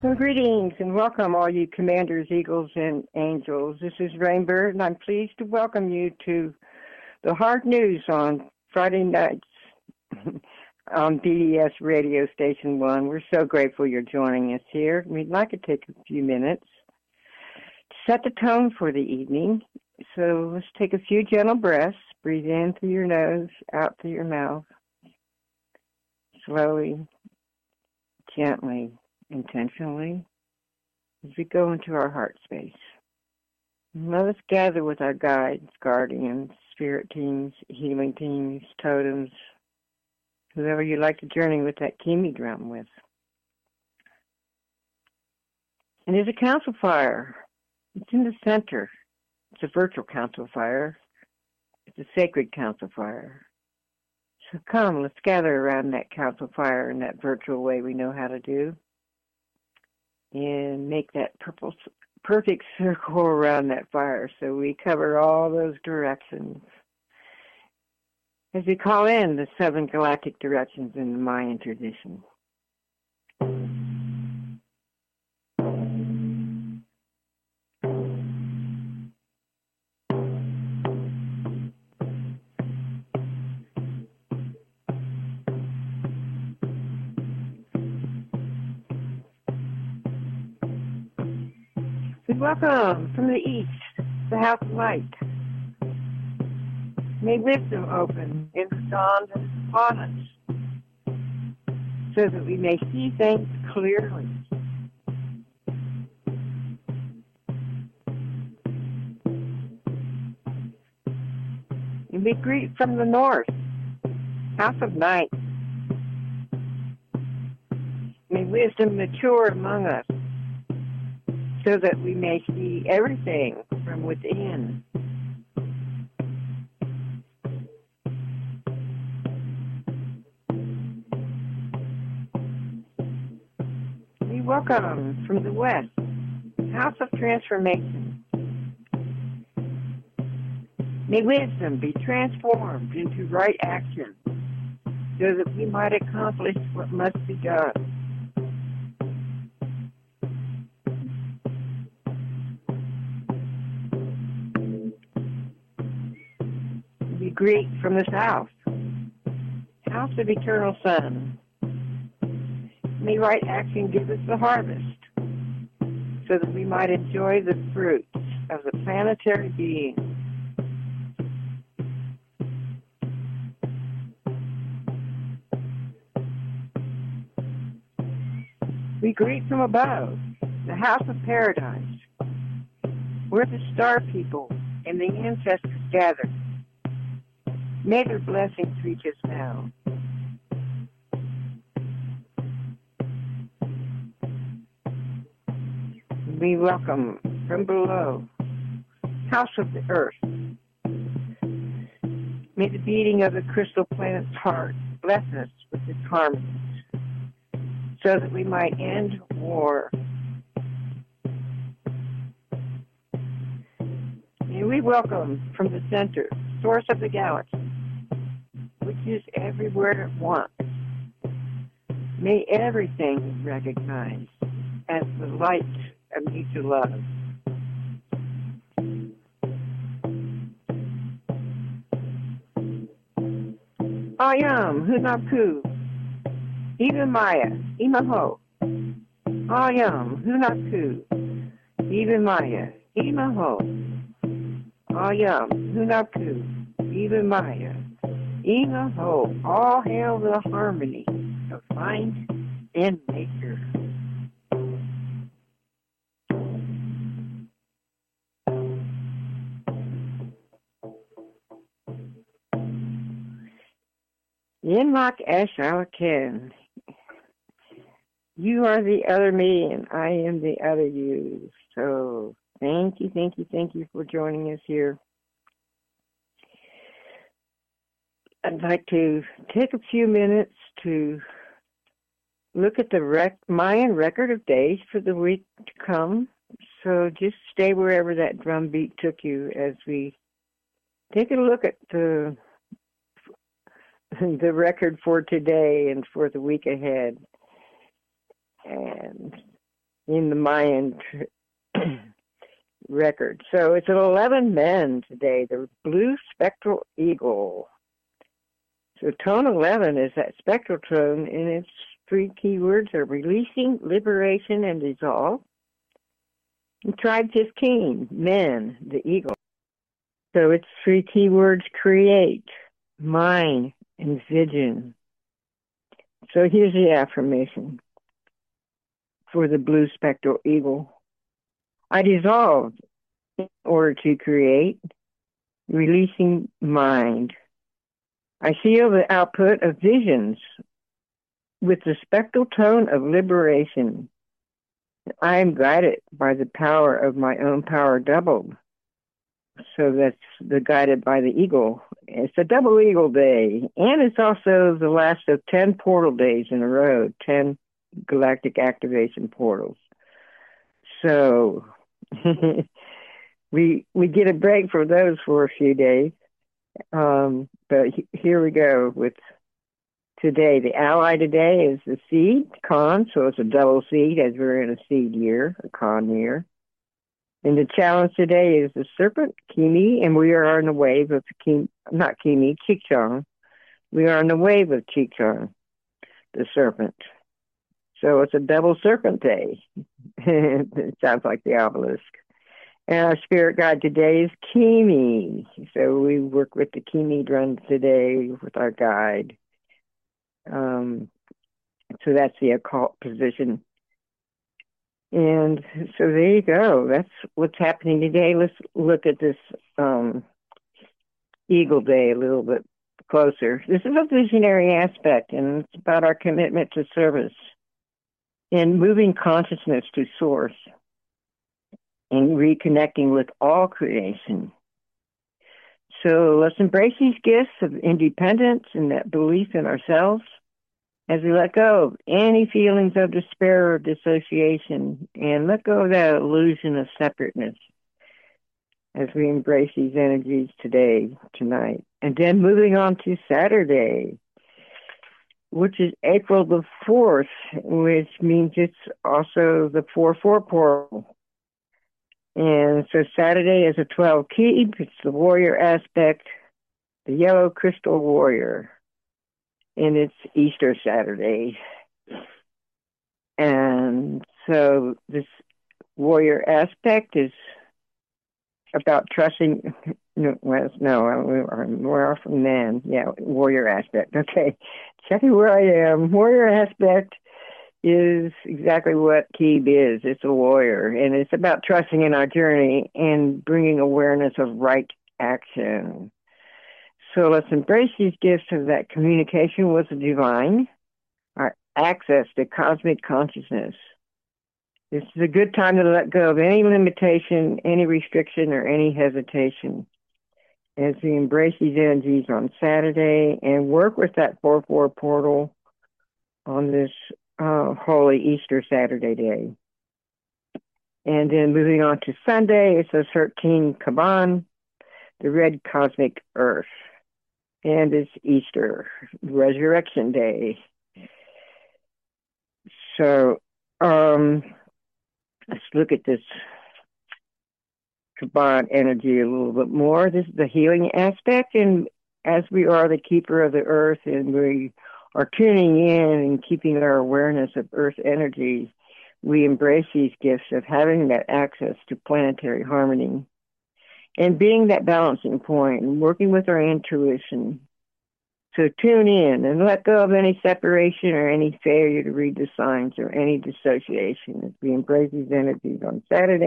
Well, greetings and welcome, all you commanders, eagles, and angels. This is Rainbird, and I'm pleased to welcome you to the hard news on Friday nights on BDS Radio Station 1. We're so grateful you're joining us here. We'd like to take a few minutes to set the tone for the evening. So let's take a few gentle breaths. Breathe in through your nose, out through your mouth. Slowly, gently, intentionally, as we go into our heart space. And let us gather with our guides, guardians, spirit teams, healing teams, totems, whoever you'd like to journey with that Kimi drum with. And there's a council fire. It's in the center. It's a virtual council fire. It's a sacred council fire. So come, let's gather around that council fire in that virtual way we know how to do, and make that perfect circle around that fire so we cover all those directions as we call in the 7 galactic directions in the Mayan tradition. Welcome from the east, the house of light. May wisdom open in the dawn that is upon us, so that we may see things clearly. And we greet from the north, house of night. May wisdom mature among us, so that we may see everything from within. We welcome from the west, house of transformation. May wisdom be transformed into right action, so that we might accomplish what must be done. Greet from the south, house of eternal sun. May right action give us the harvest, so that we might enjoy the fruits of the planetary being. We greet from above, the house of paradise, where the star people and the ancestors gather. May their blessings reach us now. We welcome from below, house of the earth. May the beating of the crystal planet's heart bless us with its harmonies, so that we might end war. And we welcome from the center, source of the galaxy, which is everywhere at once. May everything be recognized as the light of mutual love. Ayam, Hunapu, Maya, Imaho. Ayam, Hunapu, Maya, Imaho. Ayam, Hunapu, Maya, Imaho. All hail the harmony of mind and nature. Yinlok Eshalakin. You are the other me and I am the other you. So thank you for joining us here. I'd like to take a few minutes to look at the Mayan record of days for the week to come. So just stay wherever that drum beat took you as we take a look at the record for today and for the week ahead. And in the Mayan record. So it's an 11 men today, the blue spectral eagle. So tone 11 is that spectral tone, and its three key words are releasing, liberation, and dissolve. And tribe 15, men, the eagle. So its three key words: create, mind, and vision. So here's the affirmation for the blue spectral eagle. I dissolve in order to create, releasing mind. I feel the output of visions with the spectral tone of liberation. I am guided by the power of my own power doubled. So that's the guided by the eagle. It's a double eagle day, and it's also the last of 10 portal days in a row, 10 galactic activation portals. So we get a break for those for a few days. But here we go with today. The ally today is the seed, Con, so it's a double seed as we're in a seed year, a Con year. And the challenge today is the serpent, Kimi, and we are on the wave of Qigong. We are on the wave of Qigong, the serpent. So it's a double serpent day. It sounds like the obelisk. And our spirit guide today is Kimi. So we work with the Kimi drum today with our guide. So that's the occult position. And so there you go. That's what's happening today. Let's look at this Eagle Day a little bit closer. This is a visionary aspect, and it's about our commitment to service and moving consciousness to source and reconnecting with all creation. So let's embrace these gifts of independence and that belief in ourselves as we let go of any feelings of despair or dissociation and let go of that illusion of separateness as we embrace these energies today, tonight. And then moving on to Saturday, which is April the 4th, which means it's also the 4-4 portal. And so Saturday is a 12 key. It's the warrior aspect, the yellow crystal warrior. And it's Easter Saturday. And so this warrior aspect is about trusting. We're from man. Yeah, warrior aspect. Okay. Checking where I am. Warrior aspect is exactly what Keeb is. It's a warrior. And it's about trusting in our journey and bringing awareness of right action. So let's embrace these gifts of that communication with the divine, our access to cosmic consciousness. This is a good time to let go of any limitation, any restriction, or any hesitation as we embrace these energies on Saturday and work with that 4-4 portal on this holy Easter Saturday day. And then moving on to Sunday, it's the 13 Kaban, the red cosmic earth. And it's Easter, Resurrection Day. So let's look at this Kaban energy a little bit more. This is the healing aspect, and as we are the keeper of the earth and we are tuning in and keeping our awareness of earth energy, we embrace these gifts of having that access to planetary harmony and being that balancing point and working with our intuition. So tune in and let go of any separation or any failure to read the signs or any dissociation as we embrace these energies on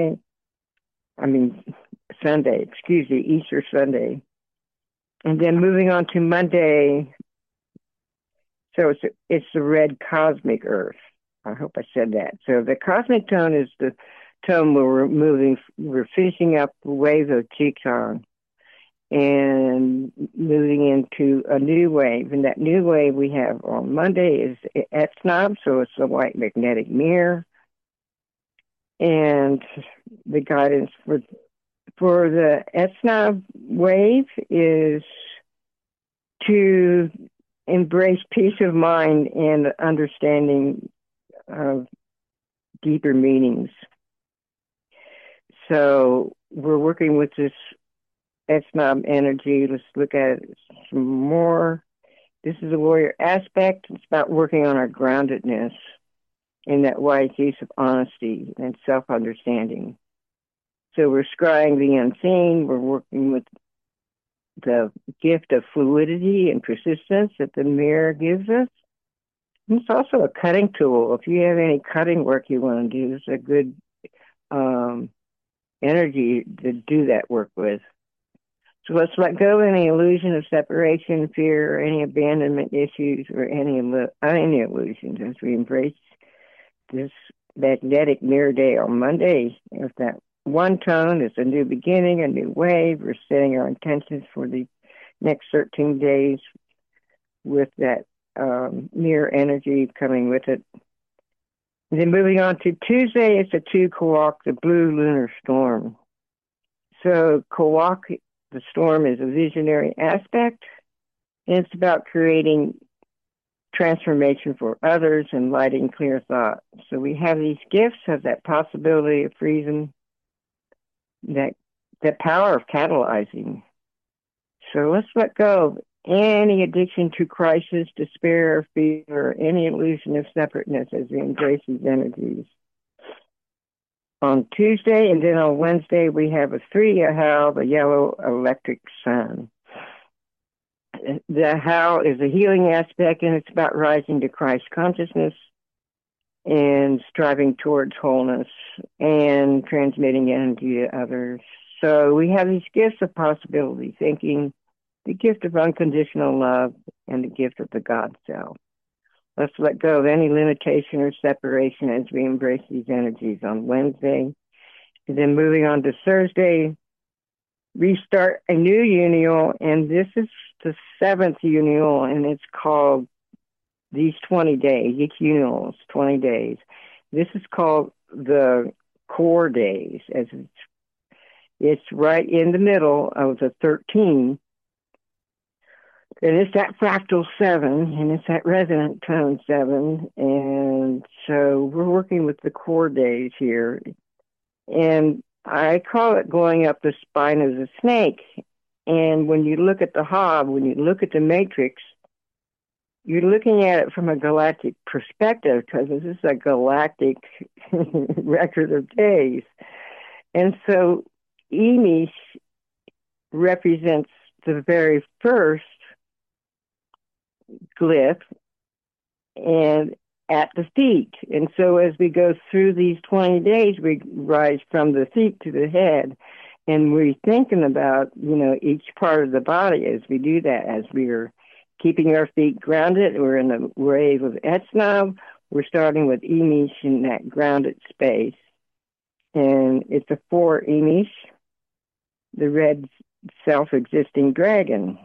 Sunday, Easter Sunday. And then moving on to Monday, so it's the red cosmic earth. I hope I said that. So the cosmic tone is the tone where we're finishing up the wave of Qigong and moving into a new wave. And that new wave we have on Monday is Etsnob, so it's the white magnetic mirror. And the guidance for the Etsnob wave is to embrace peace of mind and understanding of deeper meanings. So we're working with this Ex-Nob energy. Let's look at it some more. This is a warrior aspect. It's about working on our groundedness in that wise use of honesty and self-understanding. So we're scrying the unseen. We're working with the gift of fluidity and persistence that the mirror gives us. And it's also a cutting tool. If you have any cutting work you want to do, it's a good energy to do that work with. So let's let go of any illusion of separation, fear, or any abandonment issues, or any illusions as we embrace this magnetic mirror day on Monday. With that one tone, it's a new beginning, a new wave. We're setting our intentions for the next 13 days with that mirror energy coming with it. And then moving on to Tuesday, it's a 2 Kawak, the blue lunar storm. So Kawak, the storm, is a visionary aspect, and it's about creating transformation for others and lighting clear thought. So we have these gifts of that possibility of freedom, that power of catalyzing. So let's let go of any addiction to crisis, despair, fear, or any illusion of separateness as we embrace these energies. On Tuesday, and then on Wednesday, we have a 3 Ahau, the yellow electric sun. The How is a healing aspect, and it's about rising to Christ consciousness and striving towards wholeness and transmitting energy to others. So we have these gifts of possibility thinking, the gift of unconditional love, and the gift of the God self. Let's let go of any limitation or separation as we embrace these energies on Wednesday. And then moving on to Thursday, restart a new union, and this is the 7th union, and it's called these 20 days. Each union is 20 days. This is called the core days, as it's right in the middle of the 13. And it's that fractal 7, and it's that resonant tone 7. And so we're working with the core days here. And I call it going up the spine of the snake. And when you look at the Hob, when you look at the matrix, you're looking at it from a galactic perspective, because this is a galactic record of days. And so Emish represents the very first glyph and at the feet. And so as we go through these 20 days, we rise from the feet to the head, and we're thinking about, each part of the body as we do that, as we're keeping our feet grounded. We're in the wave of Ex-Nob. We're starting with Emish in that grounded space. And it's a 4 Emish, the red self-existing dragon.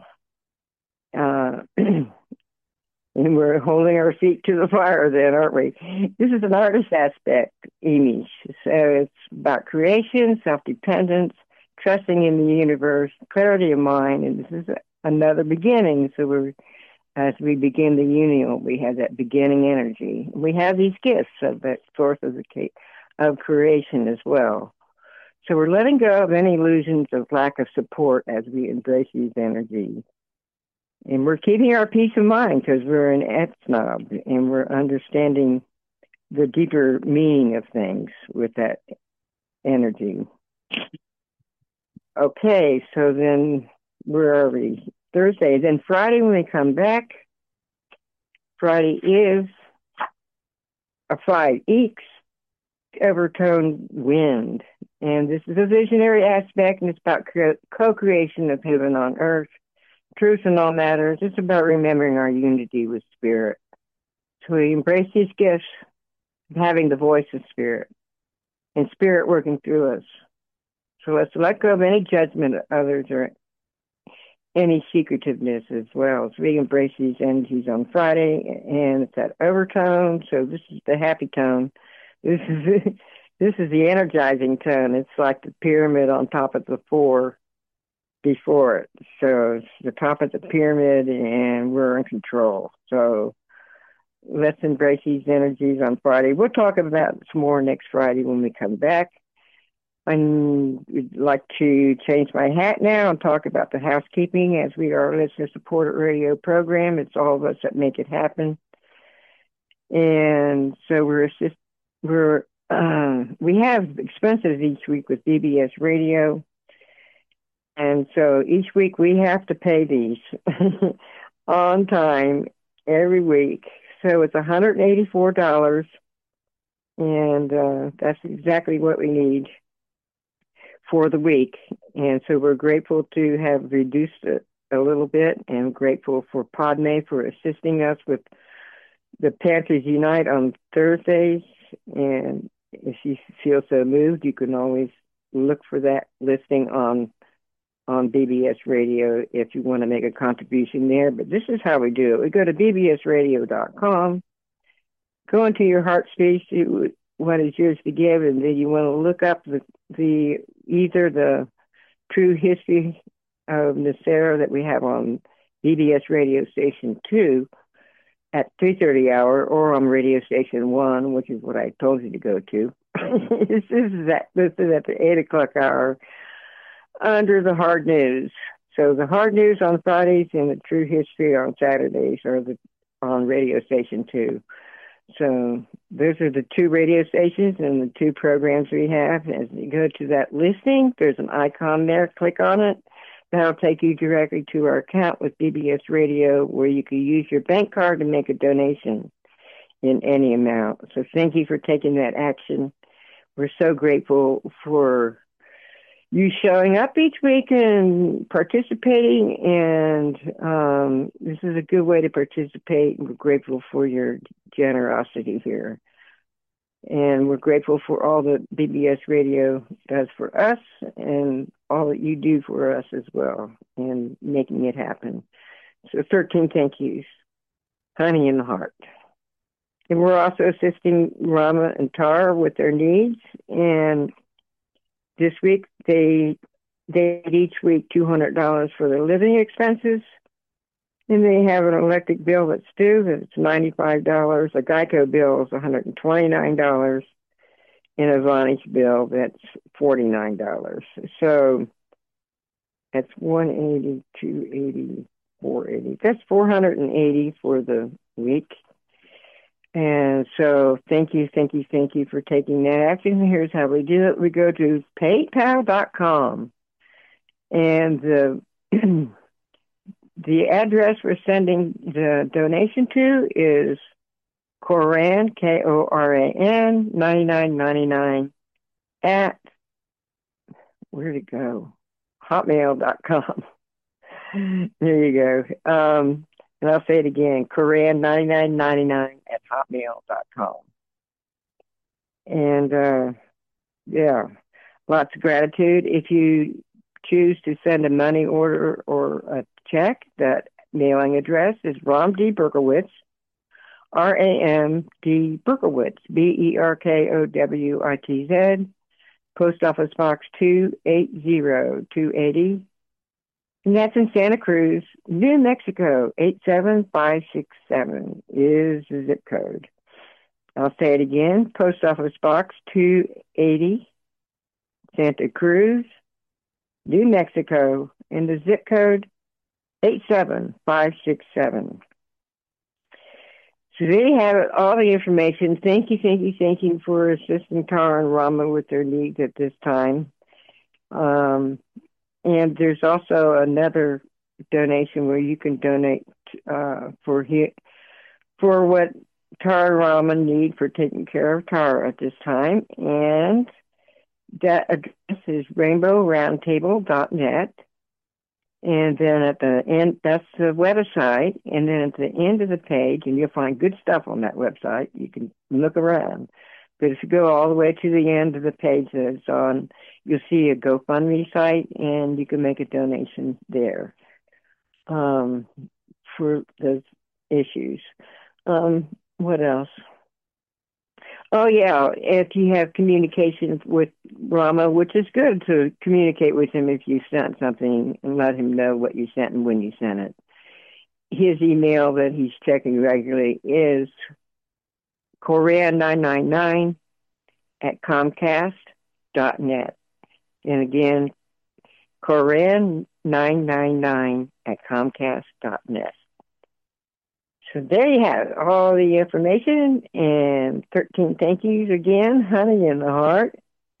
And we're holding our feet to the fire then, aren't we? This is an artist aspect, Emish. So it's about creation, self-dependence, trusting in the universe, clarity of mind, and this is another beginning. So as we begin the union, we have that beginning energy. We have these gifts of that source of creation as well. So we're letting go of any illusions of lack of support as we embrace these energies. And we're keeping our peace of mind because we're an Ex-Nob, and we're understanding the deeper meaning of things with that energy. Okay, so then where are we? Thursday. Then Friday when we come back, Friday is a 5 Eeks, overtone wind. And this is a visionary aspect, and it's about co-creation of heaven on earth. Truth in all matters. It's about remembering our unity with Spirit. So we embrace these gifts of having the voice of Spirit and Spirit working through us. So let's let go of any judgment of others or any secretiveness as well. So we embrace these energies on Friday, and it's that overtone. So this is the happy tone. This is the energizing tone. It's like the pyramid on top of the 4 before it. So it's the top of the pyramid, and we're in control. So let's embrace these energies on Friday. We'll talk about some more next Friday when we come back. I'd like to change my hat now and talk about the housekeeping as we are a listener-supported radio program. It's all of us that make it happen. And so we have expenses each week with BBS Radio. And so each week we have to pay these on time every week. So it's $184, and that's exactly what we need for the week. And so we're grateful to have reduced it a little bit, and grateful for Padme for assisting us with the Panthers Unite on Thursdays. And if you feel so moved, you can always look for that listing on BBS Radio if you want to make a contribution there. But this is how we do it. We go to bbsradio.com, go into your heart space, see what is yours to give, and then you want to look up the either the true history of Nacera that we have on BBS Radio Station 2 at 3:30 hour, or on Radio Station 1, which is what I told you to go to. This is at the 8 o'clock hour under the hard news. So the hard news on Fridays and the true history on Saturdays are on Radio Station 2. So those are the two radio stations and the two programs we have. As you go to that listing, there's an icon there. Click on it. That'll take you directly to our account with BBS Radio, where you can use your bank card to make a donation in any amount. So thank you for taking that action. We're so grateful for you showing up each week and participating, and this is a good way to participate. We're grateful for your generosity here, and we're grateful for all that BBS Radio does for us and all that you do for us as well in making it happen. So 13 thank yous. Honey in the heart. And we're also assisting Rama and Tara with their needs, and this week, they each week $200 for their living expenses, and they have an electric bill that's due. It's $95. A Geico bill is $129, and a Vonage bill that's $49. So that's $180, $280, $480. That's $480 for the week. And so thank you for taking that action. Here's how we do it. We go to paypal.com, and the address we're sending the donation to is Koran, Koran, 9999 at, where'd it go? Hotmail.com. There you go. And I'll say it again, Koran9999 at hotmail.com. And, yeah, lots of gratitude. If you choose to send a money order or a check, that mailing address is Ram D. Berkowitz, R-A-M-D. Berkowitz, B-E-R-K-O-W-I-T-Z, Post Office Box 280280. And that's in Santa Cruz, New Mexico, 87567 is the zip code. I'll say it again, Post Office Box 280, Santa Cruz, New Mexico, and the zip code 87567. So they have all the information. Thank you for assisting Tara and Rama with their needs at this time. And there's also another donation where you can donate for what Tara and Rama need for taking care of Tara at this time. And that address is rainbowroundtable.net. And then at the end, that's the website. And then at the end of the page, and you'll find good stuff on that website. You can look around. But if you go all the way to the end of the page that it's on, you'll see a GoFundMe site, and you can make a donation there for those issues. What else? Oh, yeah, if you have communication with Rama, which is good to communicate with him if you sent something and let him know what you sent and when you sent it. his email that he's checking regularly is Korean999 at Comcast.net. And again, Korean999 at Comcast.net. So there you have it, all the information and 13 thank yous again, Honey in the Heart.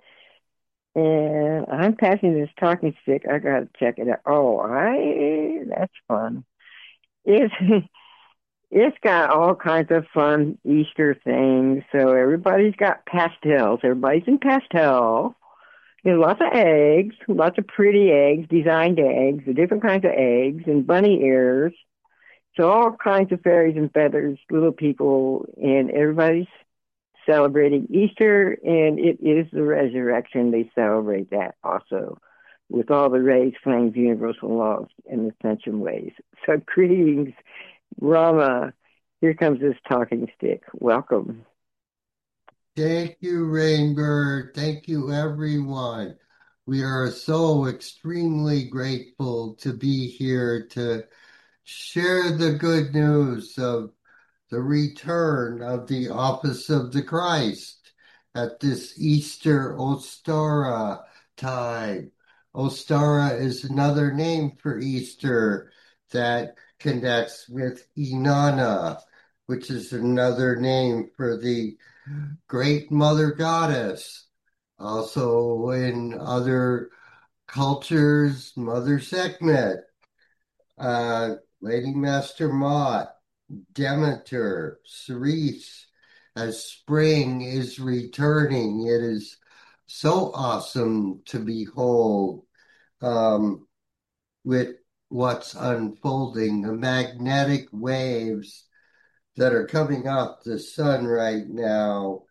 And I'm passing this talking stick. I gotta check it out. That's fun. It's it's got all kinds of fun Easter things. So everybody's got pastels. Everybody's in pastel. There's lots of eggs, lots of pretty eggs, designed eggs, the different kinds of eggs, and bunny ears. So all kinds of fairies and feathers, little people, and everybody's celebrating Easter, and it is the resurrection. They celebrate that also with all the rays, flames, universal laws, and ascension ways. So greetings, Rama. Here comes this talking stick. Welcome. Thank you, Rainbird. Thank you, everyone. We are so extremely grateful to be here to share the good news of the return of the office of the Christ at this Easter Ostara time. Ostara is another name for Easter that connects with Inanna, which is another name for the Great Mother Goddess. Also in other cultures, Mother Sekhmet, Lady Master Mott, Demeter, Ceres, as spring is returning. It is so awesome to behold um, with what's unfolding, the magnetic waves that are coming off the sun right now.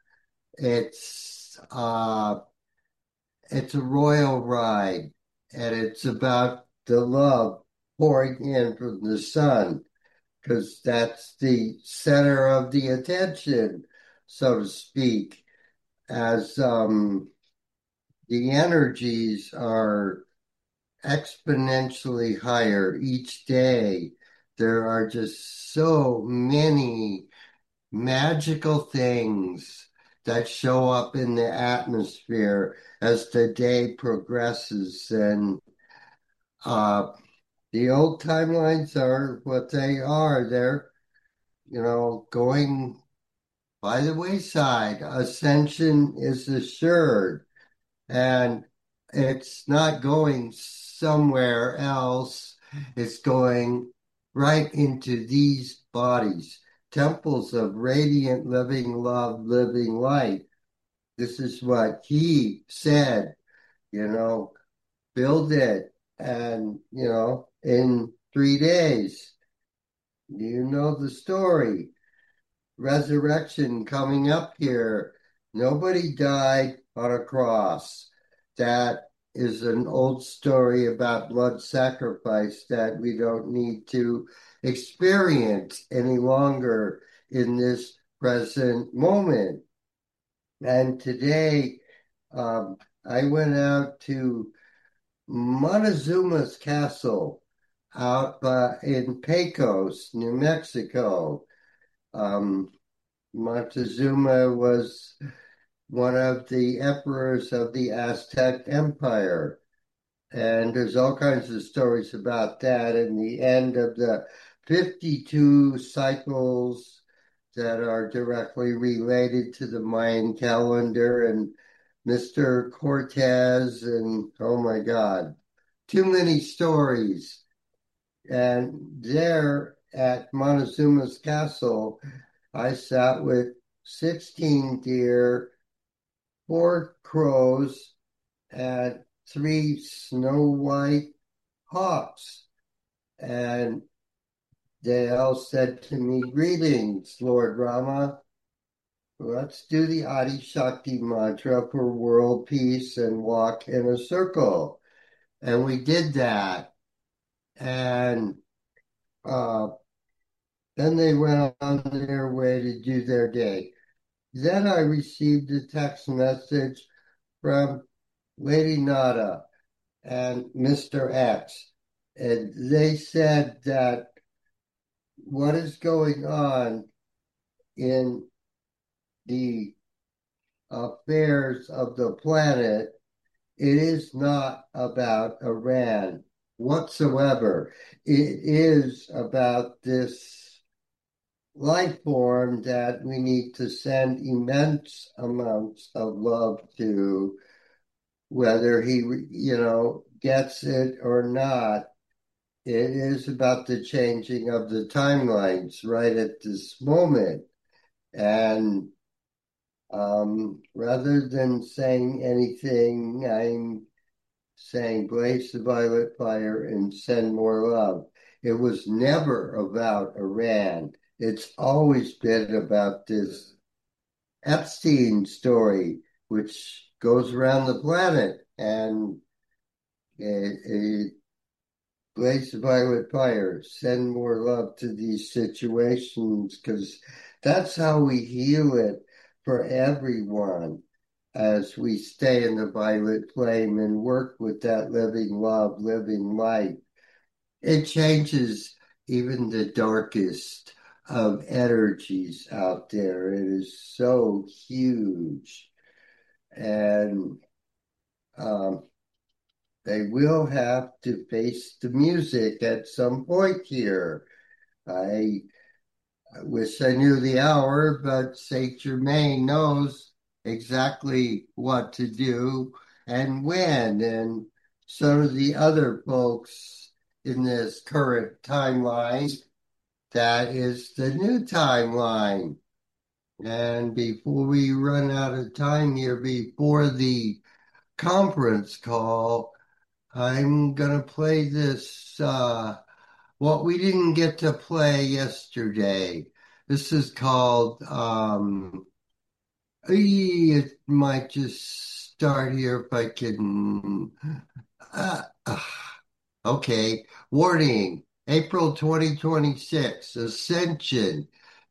It's it's a royal ride, and it's about the love pouring in from the sun, because that's the center of the attention, so to speak, as the energies are exponentially higher each day. There are just so many magical things that show up in the atmosphere as the day progresses. And uh, the old timelines are what they are. They're, going by the wayside. Ascension is assured, and it's not going somewhere else. It's going right into these bodies, temples of radiant living love, living light. This is what he said, you know, build it, and, in 3 days. You know the story. Resurrection coming up here. Nobody died on a cross. That is an old story about blood sacrifice that we don't need to experience any longer in this present moment. And today, I went out to Montezuma's Castle out in Pecos, New Mexico. Um, Montezuma was one of the emperors of the Aztec Empire. And there's all kinds of stories about that. And the end of the 52 cycles that are directly related to the Mayan calendar and Mr. Cortez. And oh my God, too many stories. And there at Montezuma's Castle, I sat with 16 deer, 4 crows, and 3 snow white hawks. And they all said to me, "Greetings, Lord Rama. Let's do the Adi Shakti mantra for world peace and walk in a circle." And we did that. And uh, then they went on their way to do their day. Then I received a text message from Lady Nada and Mr. X. And they said that what is going on in the affairs of the planet, it is not about Iran whatsoever. It is about this life form that we need to send immense amounts of love to, whether he, gets it or not. It is about the changing of the timelines right at this moment. And rather than saying anything, I'm saying blaze the violet fire and send more love. It was never about Iran. It's always been about this Epstein story, which goes around the planet. And it blaze the violet fire, send more love to these situations, because that's how we heal it for everyone as we stay in the violet flame and work with that living love, living light. It changes even the darkest of energies out there. It is so huge. And they will have to face the music at some point here. I wish I knew the hour, but Saint Germain knows exactly what to do and when, and so do the other folks in this current timeline. That is the new timeline. And before we run out of time here, before the conference call, I'm gonna play this what we didn't get to play yesterday. This is called it might just start here if I can uh, uh, okay. Warning, April 2026, Ascension.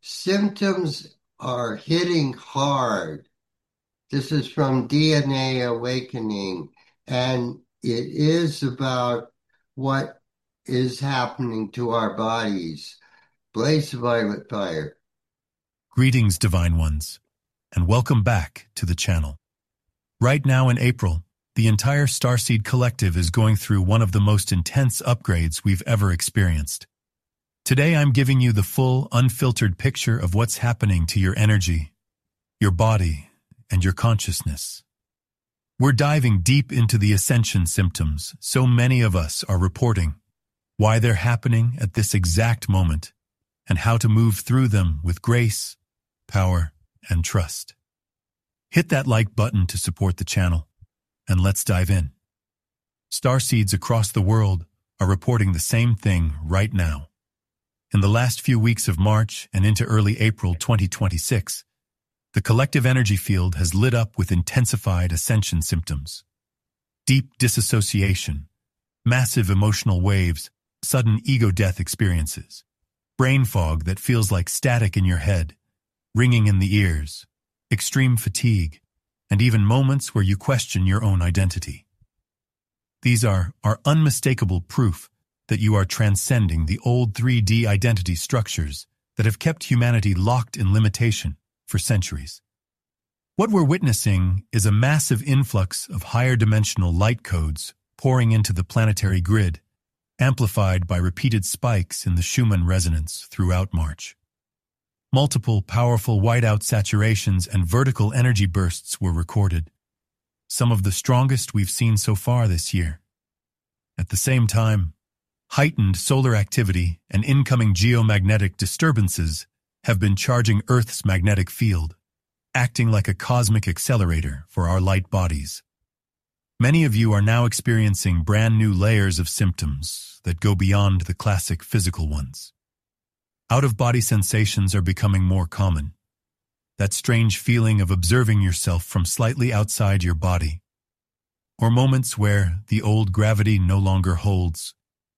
Symptoms are hitting hard. This is from DNA Awakening, and it is about what is happening to our bodies. Blaze the violet fire. Greetings, Divine Ones, and welcome back to the channel. Right now in April, the entire Starseed Collective is going through one of the most intense upgrades we've ever experienced. Today I'm giving you the full, unfiltered picture of what's happening to your energy, your body, and your consciousness. We're diving deep into the ascension symptoms so many of us are reporting, why they're happening at this exact moment, and how to move through them with grace, power, and trust. Hit that like button to support the channel, and let's dive in. Starseeds across the world are reporting the same thing right now. In the last few weeks of March and into early April 2026, the collective energy field has lit up with intensified ascension symptoms. Deep disassociation, massive emotional waves, sudden ego death experiences, brain fog that feels like static in your head, ringing in the ears, extreme fatigue, and even moments where you question your own identity. These are unmistakable proof that you are transcending the old 3D identity structures that have kept humanity locked in limitation for centuries. What we're witnessing is a massive influx of higher dimensional light codes pouring into the planetary grid, amplified by repeated spikes in the Schumann resonance throughout March. Multiple powerful whiteout saturations and vertical energy bursts were recorded, some of the strongest we've seen so far this year. At the same time, heightened solar activity and incoming geomagnetic disturbances have been charging Earth's magnetic field, acting like a cosmic accelerator for our light bodies. Many of you are now experiencing brand new layers of symptoms that go beyond the classic physical ones. Out-of-body sensations are becoming more common. That strange feeling of observing yourself from slightly outside your body, or moments where the old gravity no longer holds.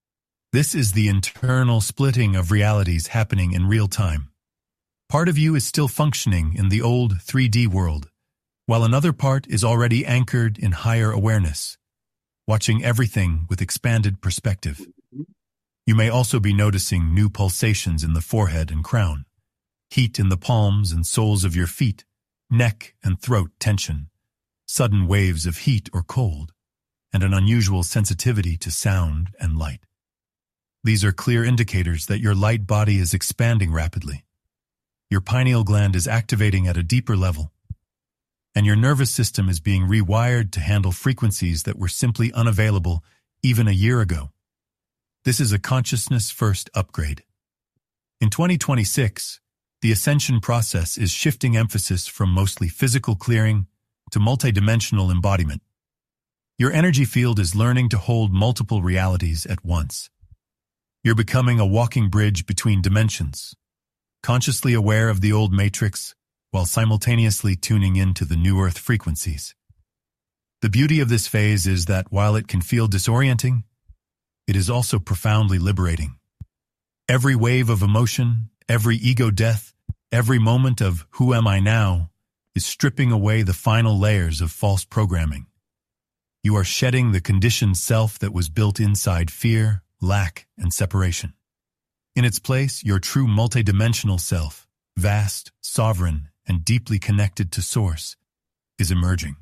This is the internal splitting of realities happening in real time. Part of you is still functioning in the old 3D world, while another part is already anchored in higher awareness, watching everything with expanded perspective. You may also be noticing new pulsations in the forehead and crown, heat in the palms and soles of your feet, neck and throat tension, sudden waves of heat or cold, and an unusual sensitivity to sound and light. These are clear indicators that your light body is expanding rapidly. Your pineal gland is activating at a deeper level, and your nervous system is being rewired to handle frequencies that were simply unavailable even a year ago. This is a consciousness-first upgrade. In 2026, the ascension process is shifting emphasis from mostly physical clearing to multidimensional embodiment. Your energy field is learning to hold multiple realities at once. You're becoming a walking bridge between dimensions, consciously aware of the old matrix while simultaneously tuning into the new earth frequencies. The beauty of this phase is that while it can feel disorienting, it is also profoundly liberating. Every wave of emotion, every ego death, every moment of who am I now is stripping away the final layers of false programming. You are shedding the conditioned self that was built inside fear, lack, and separation. In its place, your true multidimensional self, vast, sovereign, and deeply connected to Source, is emerging.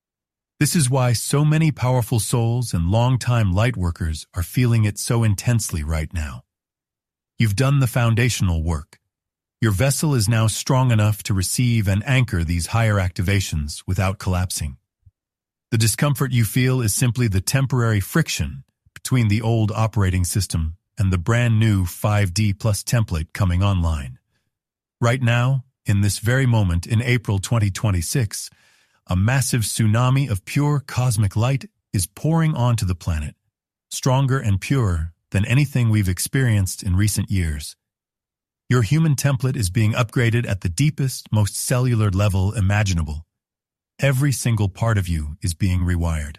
This is why so many powerful souls and long-time light workers are feeling it so intensely right now. You've done the foundational work. Your vessel is now strong enough to receive and anchor these higher activations without collapsing. The discomfort you feel is simply the temporary friction between the old operating system and the brand new 5D Plus template coming online. Right now, in this very moment in April 2026, a massive tsunami of pure cosmic light is pouring onto the planet, stronger and purer than anything we've experienced in recent years. Your human template is being upgraded at the deepest, most cellular level imaginable. Every single part of you is being rewired.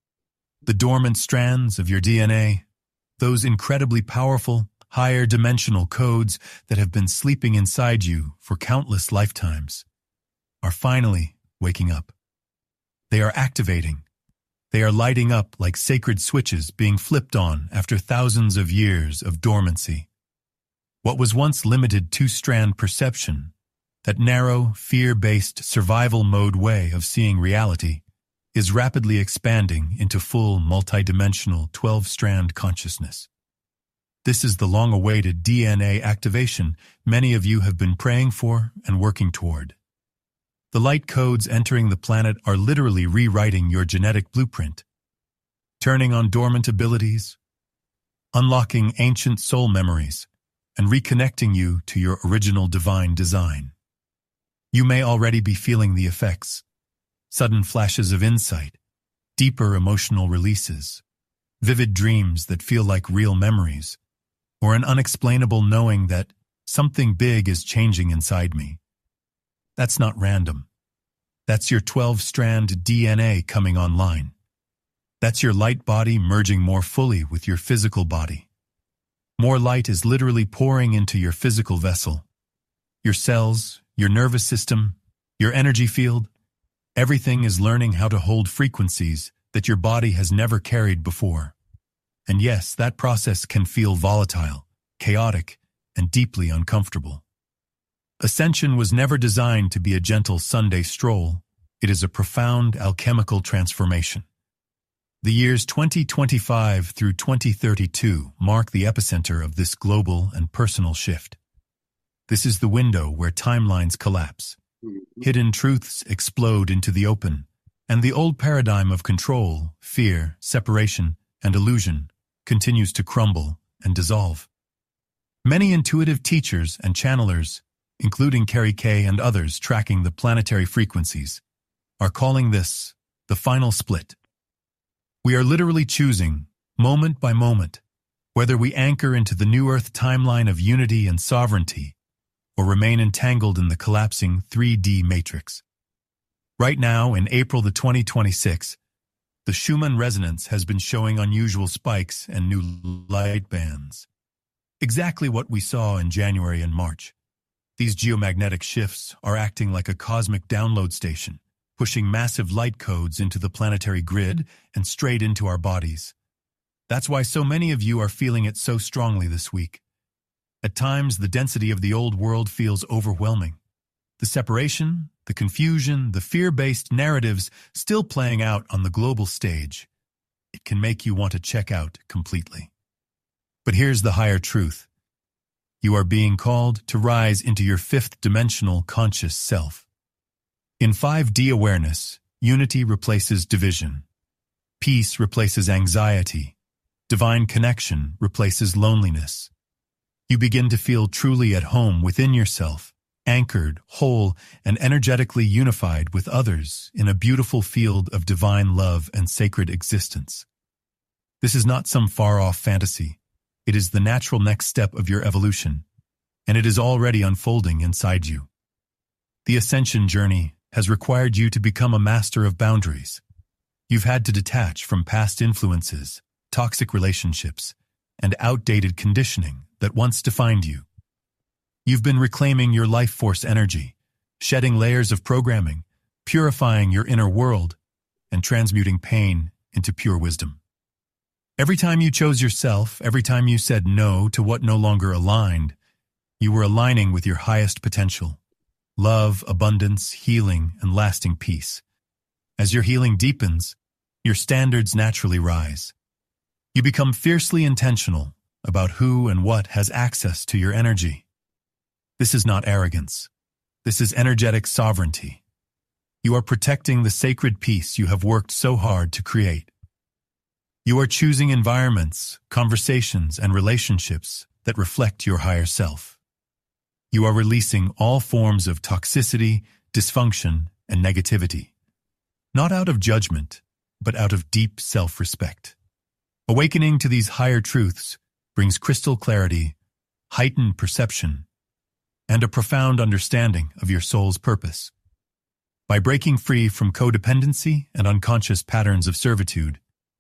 The dormant strands of your DNA, those incredibly powerful, higher dimensional codes that have been sleeping inside you for countless lifetimes, are finally waking up. They are activating. They are lighting up like sacred switches being flipped on after thousands of years of dormancy. What was once limited two-strand perception, that narrow, fear-based survival mode way of seeing reality, is rapidly expanding into full multidimensional 12-strand consciousness. This is the long-awaited DNA activation many of you have been praying for and working toward. The light codes entering the planet are literally rewriting your genetic blueprint, turning on dormant abilities, unlocking ancient soul memories, and reconnecting you to your original divine design. You may already be feeling the effects, sudden flashes of insight, deeper emotional releases, vivid dreams that feel like real memories, or an unexplainable knowing that something big is changing inside me. That's not random. That's your 12-strand DNA coming online. That's your light body merging more fully with your physical body. More light is literally pouring into your physical vessel. Your cells, your nervous system, your energy field, everything is learning how to hold frequencies that your body has never carried before. And yes, that process can feel volatile, chaotic, and deeply uncomfortable. Ascension was never designed to be a gentle Sunday stroll. It is a profound alchemical transformation. The years 2025 through 2032 mark the epicenter of this global and personal shift. This is the window where timelines collapse, hidden truths explode into the open, and the old paradigm of control, fear, separation, and illusion continues to crumble and dissolve. Many intuitive teachers and channelers, including Carrie Kay and others tracking the planetary frequencies, are calling this the final split. We are literally choosing, moment by moment, whether we anchor into the new Earth timeline of unity and sovereignty, or remain entangled in the collapsing 3D matrix. Right now, in April 2026, the Schumann resonance has been showing unusual spikes and new light bands. Exactly what we saw in January and March. These geomagnetic shifts are acting like a cosmic download station, pushing massive light codes into the planetary grid and straight into our bodies. That's why so many of you are feeling it so strongly this week. At times, the density of the old world feels overwhelming. The separation, the confusion, the fear-based narratives still playing out on the global stage. It can make you want to check out completely. But here's the higher truth. You are being called to rise into your fifth-dimensional conscious self. In 5D awareness, unity replaces division. Peace replaces anxiety. Divine connection replaces loneliness. You begin to feel truly at home within yourself, anchored, whole, and energetically unified with others in a beautiful field of divine love and sacred existence. This is not some far-off fantasy. It is the natural next step of your evolution, and it is already unfolding inside you. The ascension journey has required you to become a master of boundaries. You've had to detach from past influences, toxic relationships, and outdated conditioning that once defined you. You've been reclaiming your life force energy, shedding layers of programming, purifying your inner world, and transmuting pain into pure wisdom. Every time you chose yourself, every time you said no to what no longer aligned, you were aligning with your highest potential: love, abundance, healing, and lasting peace. As your healing deepens, your standards naturally rise. You become fiercely intentional about who and what has access to your energy. This is not arrogance. This is energetic sovereignty. You are protecting the sacred peace you have worked so hard to create. You are choosing environments, conversations, and relationships that reflect your higher self. You are releasing all forms of toxicity, dysfunction, and negativity, not out of judgment, but out of deep self-respect. Awakening to these higher truths brings crystal clarity, heightened perception, and a profound understanding of your soul's purpose. By breaking free from codependency and unconscious patterns of servitude,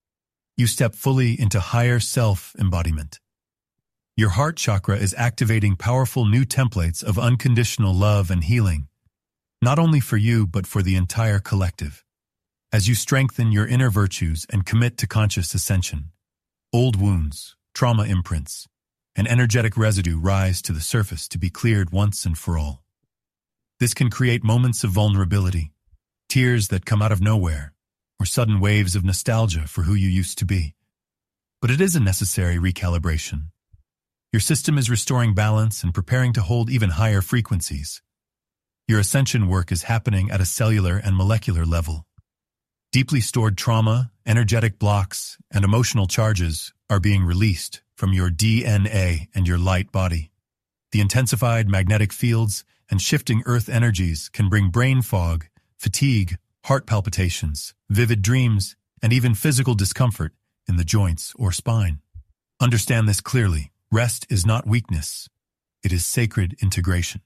you step fully into higher self-embodiment. Your heart chakra is activating powerful new templates of unconditional love and healing, not only for you but for the entire collective. As you strengthen your inner virtues and commit to conscious ascension, old wounds, trauma imprints, and energetic residue rise to the surface to be cleared once and for all. This can create moments of vulnerability, tears that come out of nowhere, or sudden waves of nostalgia for who you used to be. But it is a necessary recalibration. Your system is restoring balance and preparing to hold even higher frequencies. Your ascension work is happening at a cellular and molecular level. Deeply stored trauma, energetic blocks, and emotional charges are being released from your DNA and your light body. The intensified magnetic fields and shifting earth energies can bring brain fog, fatigue, heart palpitations, vivid dreams, and even physical discomfort in the joints or spine. Understand this clearly. Rest is not weakness. It is sacred integration.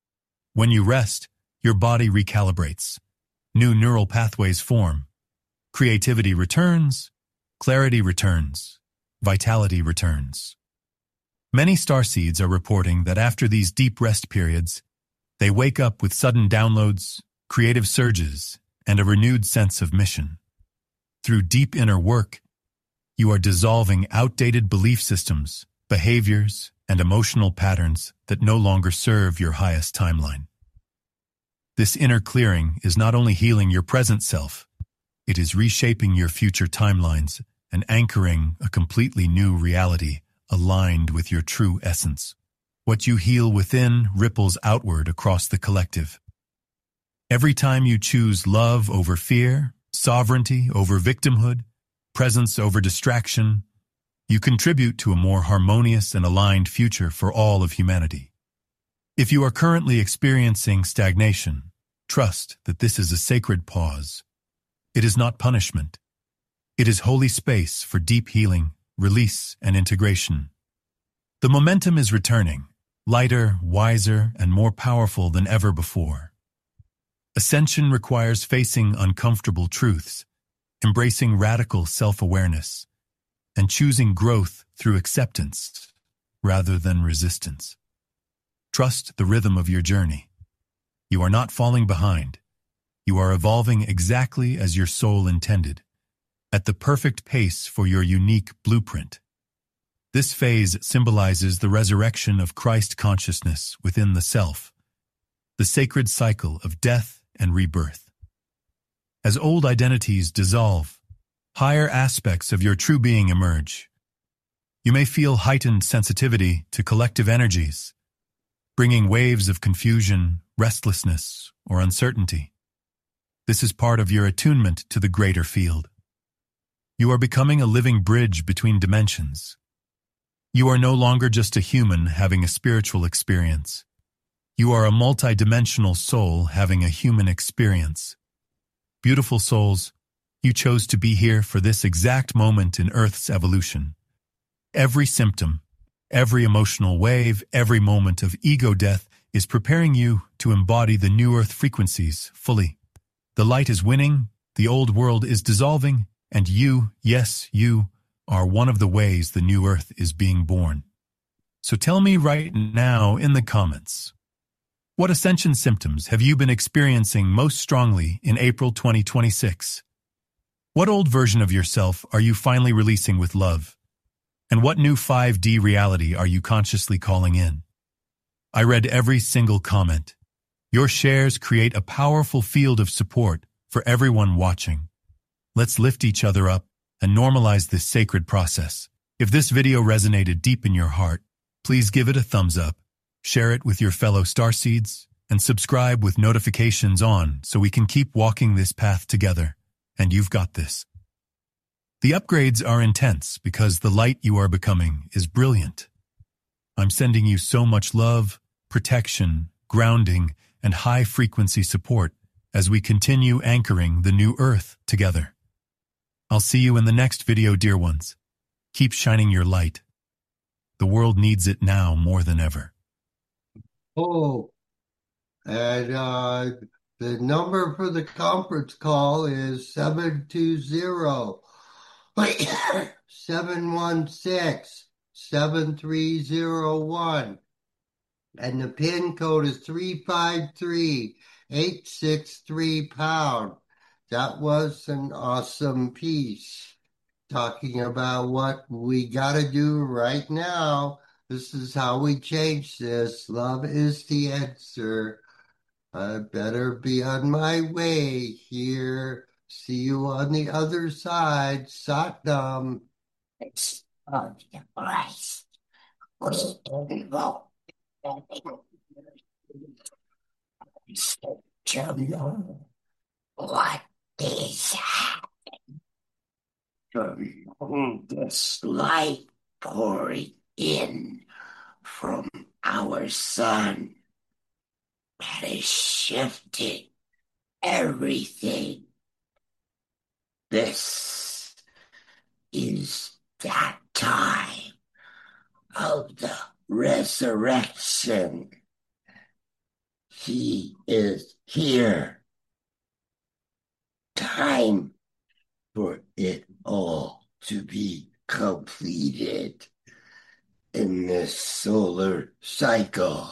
When you rest, your body recalibrates. New neural pathways form. Creativity returns. Clarity returns. Vitality returns. Many starseeds are reporting that after these deep rest periods, they wake up with sudden downloads, creative surges, and a renewed sense of mission. Through deep inner work, you are dissolving outdated belief systems, behaviors, and emotional patterns that no longer serve your highest timeline. This inner clearing is not only healing your present self, it is reshaping your future timelines and anchoring a completely new reality aligned with your true essence. What you heal within ripples outward across the collective. Every time you choose love over fear, sovereignty over victimhood, presence over distraction, you contribute to a more harmonious and aligned future for all of humanity. If you are currently experiencing stagnation, trust that this is a sacred pause. It is not punishment. It is holy space for deep healing, release, and integration. The momentum is returning, lighter, wiser, and more powerful than ever before. Ascension requires facing uncomfortable truths, embracing radical self-awareness, and choosing growth through acceptance rather than resistance. Trust the rhythm of your journey. You are not falling behind. You are evolving exactly as your soul intended. at the perfect pace for your unique blueprint. This phase symbolizes the resurrection of Christ consciousness within the self, the sacred cycle of death and rebirth. As old identities dissolve, higher aspects of your true being emerge. You may feel heightened sensitivity to collective energies, bringing waves of confusion, restlessness, or uncertainty. This is part of your attunement to the greater field. You are becoming a living bridge between dimensions. You are no longer just a human having a spiritual experience. You are a multidimensional soul having a human experience. Beautiful souls, you chose to be here for this exact moment in Earth's evolution. Every symptom, every emotional wave, every moment of ego death is preparing you to embody the new Earth frequencies fully. The light is winning, the old world is dissolving, and you, yes, you, are one of the ways the new Earth is being born. So tell me right now in the comments, what ascension symptoms have you been experiencing most strongly in April 2026? What old version of yourself are you finally releasing with love? And what new 5D reality are you consciously calling in? I read every single comment. Your shares create a powerful field of support for everyone watching. Let's lift each other up and normalize this sacred process. If this video resonated deep in your heart, please give it a thumbs up, share it with your fellow starseeds, and subscribe with notifications on so we can keep walking this path together. And you've got this. The upgrades are intense because the light you are becoming is brilliant. I'm sending you so much love, protection, grounding, and high-frequency support as we continue anchoring the new Earth together. I'll see you in the next video, dear ones. Keep shining your light. The world needs it now more than ever. Oh, and the number for the conference call is 720-716-7301. And the PIN code is 353863#. That was an awesome piece talking about what we got to do right now. This is how we change this. Love is the answer. I better be on my way here. See you on the other side. Satnam. It's of the Christ. We invoke to know what is happening. This light pouring in from our sun that is shifting everything. This is that time of the resurrection. He is here. Time for it all to be completed in this solar cycle.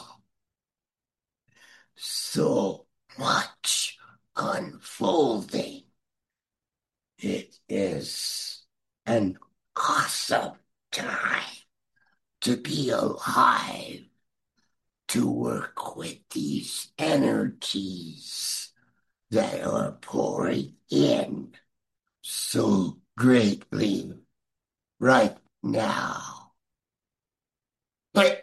So much unfolding. It is an awesome time to be alive, to work with these energies that are pouring in so greatly right now. But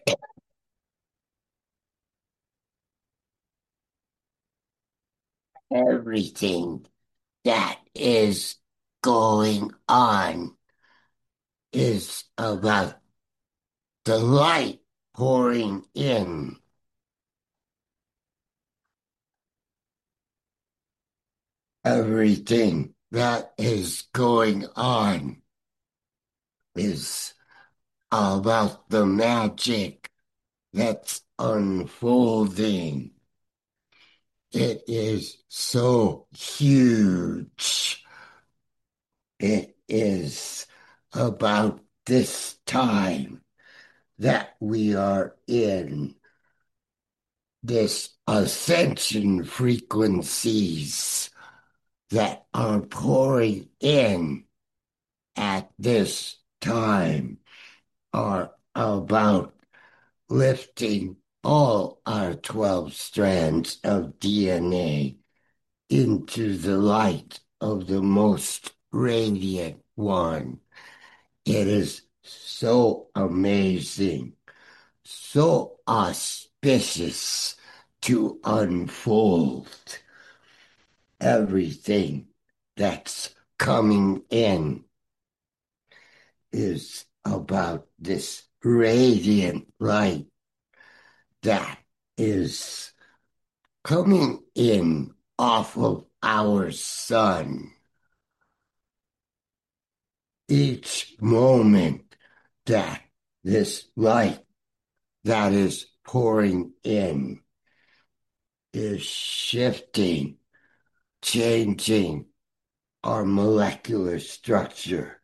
everything that is going on is about the light pouring in. Everything that is going on is about the magic that's unfolding. It is so huge. It is about this time that we are in, this ascension frequencies that are pouring in at this time are about lifting all our 12 strands of DNA into the light of the most radiant one. It is so amazing, so auspicious to unfold everything that's coming in is about this radiant light that is coming in off of our sun. Each moment that this light that is pouring in is shifting, changing our molecular structure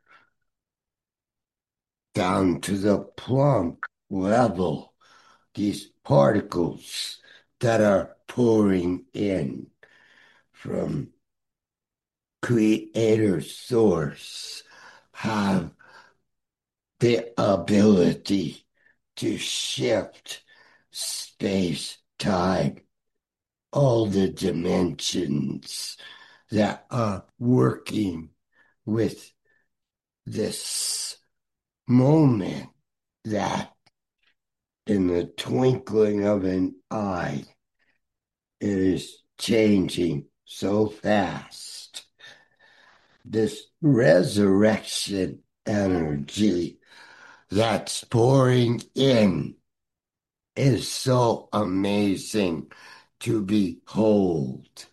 down to the Planck level. These particles that are pouring in from creator source have the ability to shift space time, all the dimensions that are working with this moment that in the twinkling of an eye it is changing so fast. This resurrection energy that's pouring in is so amazing to behold.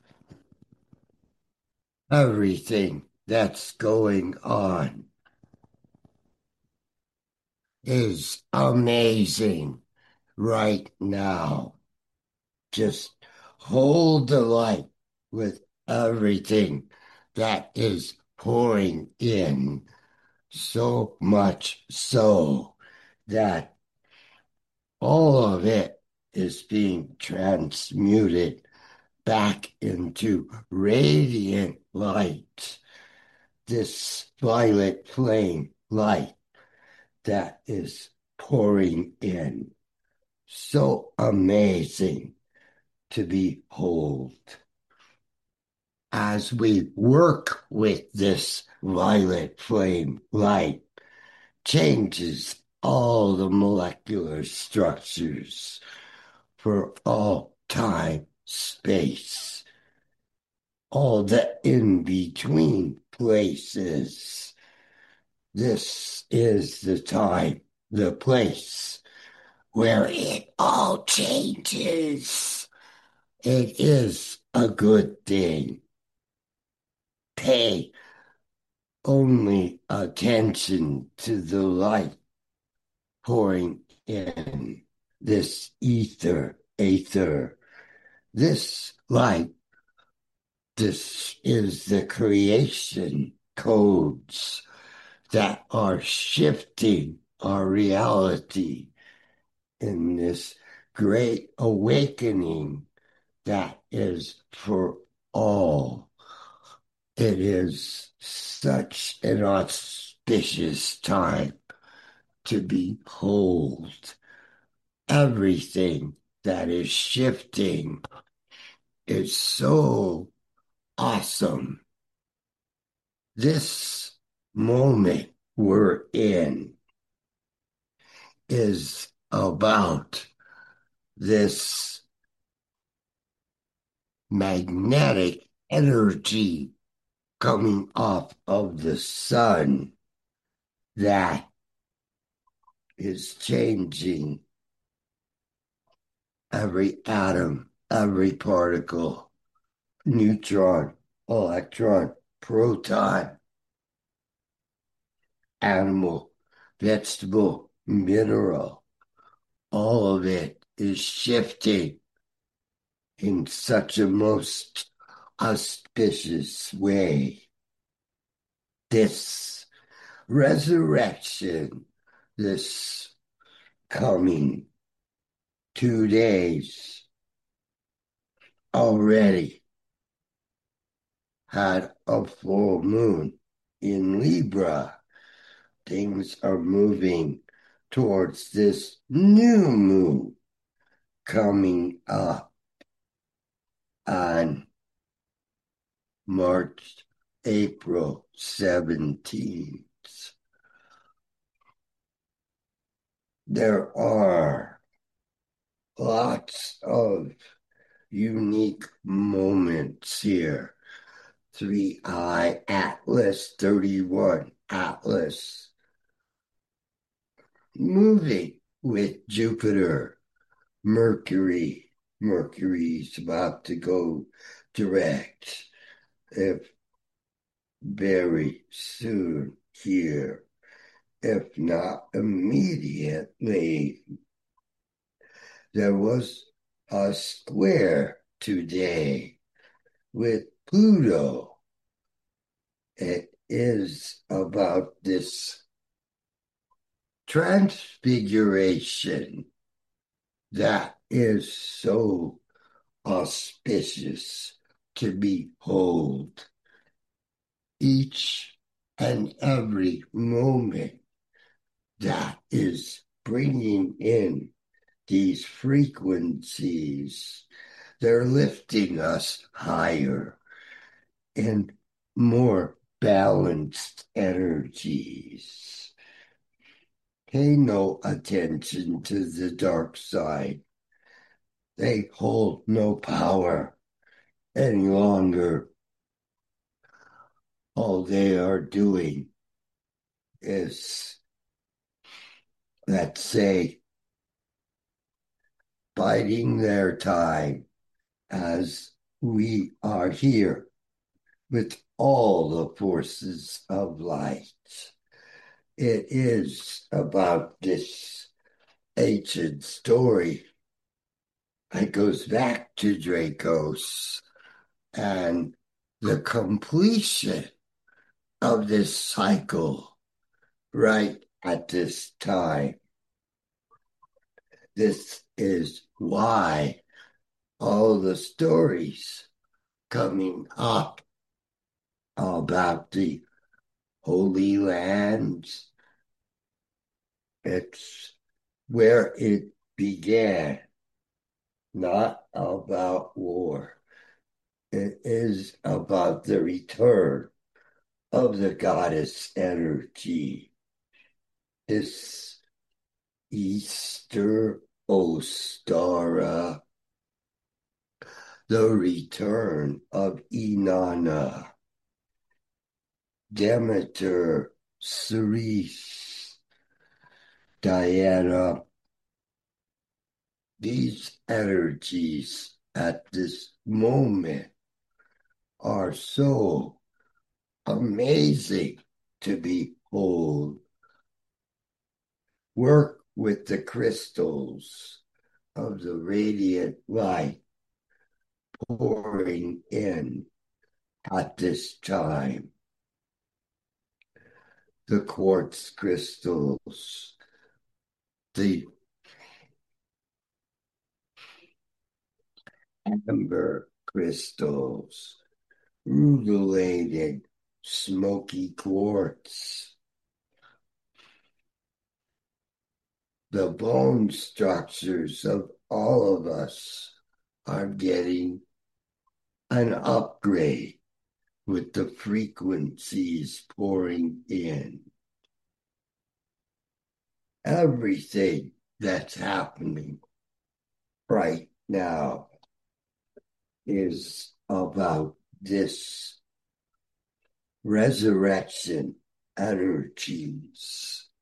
Everything that's going on is amazing right now. Just hold the light with everything that is pouring in, so much so that all of it is being transmuted back into radiant light, this violet flame light that is pouring in. So amazing to behold. As we work with this violet flame light, changes all the molecular structures for all time, space, all the in-between places. This is the time, the place where it all changes. It is a good thing. Pay only attention to the light pouring in this aether. This light, this is the creation codes that are shifting our reality in this great awakening that is for all. It is such an auspicious time to behold everything that is shifting. It's so awesome. This moment we're in is about this magnetic energy coming off of the sun that is changing every atom, every particle, neutron, electron, proton, animal, vegetable, mineral. All of it is shifting in such a most auspicious way. This resurrection, this coming 2 days already had a full moon in Libra. things are moving towards this new moon coming up on April 17th. There are lots of unique moments here. 3i Atlas 31 Atlas moving with Jupiter. Mercury's about to go direct, if very soon here, if not immediately. There was a square today with Pluto. It is about this transfiguration that is so auspicious to behold. Each and every moment that is bringing in these frequencies, they're lifting us higher in more balanced energies. Pay no attention to the dark side. They hold no power any longer. All they are doing is, let's say, biding their time as we are here with all the forces of light. It is about this ancient story. It goes back to Dracos and the completion of this cycle right at this time. This is why all the stories coming up about the Holy Lands, it's where it began, not about war. It is about the return of the goddess energy. This Easter Ostara, the return of Inanna, Demeter, Ceres, Diana. These energies at this moment are so amazing to behold. Work with the crystals of the radiant light pouring in at this time. The quartz crystals, the amber crystals, rutilated smoky quartz. The bone structures of all of us are getting an upgrade with the frequencies pouring in. Everything that's happening right now is about this resurrection energies.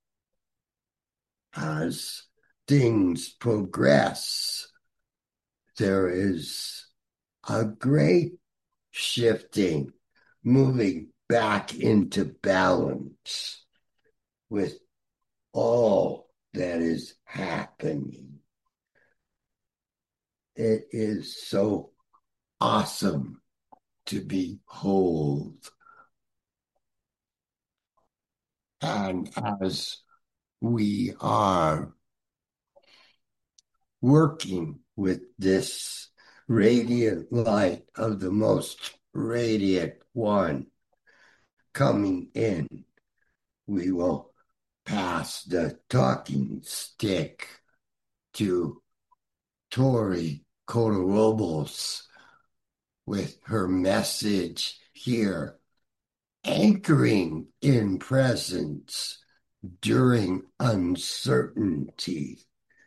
As things progress, there is a great shifting, moving back into balance with all that is happening. It is so awesome to behold. And as we are working with this radiant light of the most radiant one coming in, we will pass the talking stick to Tori Kotorobos with her message here, anchoring in presence during uncertainty.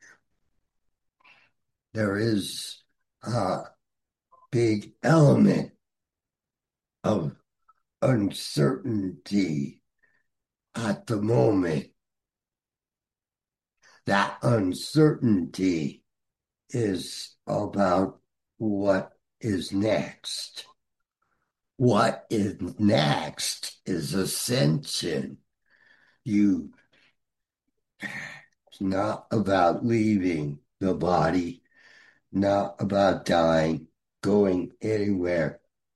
There is a big element of uncertainty at the moment. That uncertainty is about what is next. What is next is ascension. It's not about leaving the body, not about dying, going anywhere.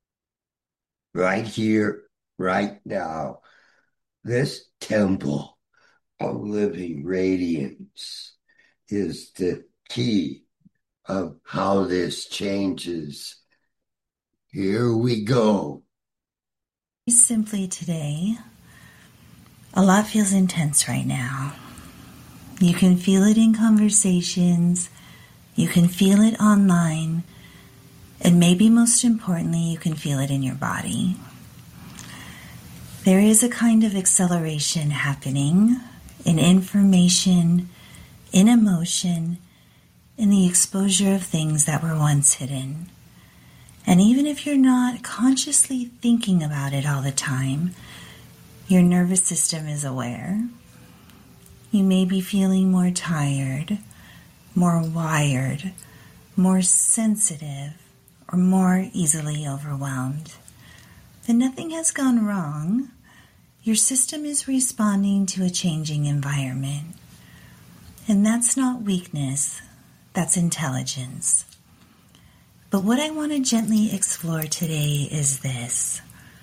Right here, right now, this temple of living radiance is the key of how this changes. Here we go. Simply today, a lot feels intense right now. You can feel it in conversations, you can feel it online, and maybe most importantly, you can feel it in your body. There is a kind of acceleration happening in information, in emotion, in the exposure of things that were once hidden. And even if you're not consciously thinking about it all the time, your nervous system is aware. You may be feeling more tired, more wired, more sensitive, or more easily overwhelmed. But nothing has gone wrong. Your system is responding to a changing environment. And that's not weakness, that's intelligence. But what I want to gently explore today is this.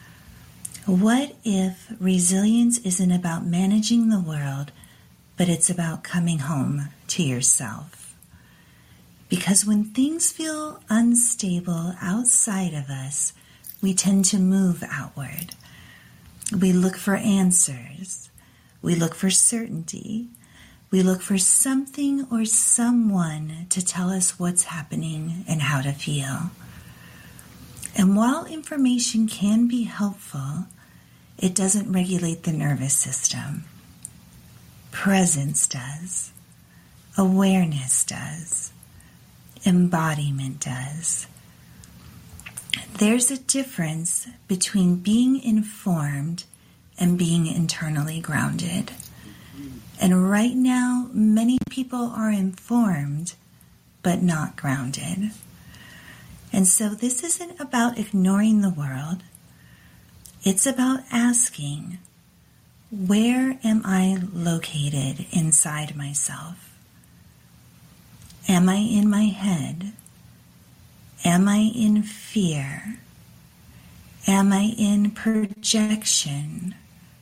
What if resilience isn't about managing the world, but it's about coming home to yourself? Because when things feel unstable outside of us, we tend to move outward. We look for answers. We look for certainty. We look for something or someone to tell us what's happening and how to feel. And while information can be helpful, it doesn't regulate the nervous system. Presence does. Awareness does. Embodiment does. There's a difference between being informed and being internally grounded. And right now, many people are informed, but not grounded. And so this isn't about ignoring the world. It's about asking, where am I located inside myself? Am I in my head? Am I in fear? Am I in projection?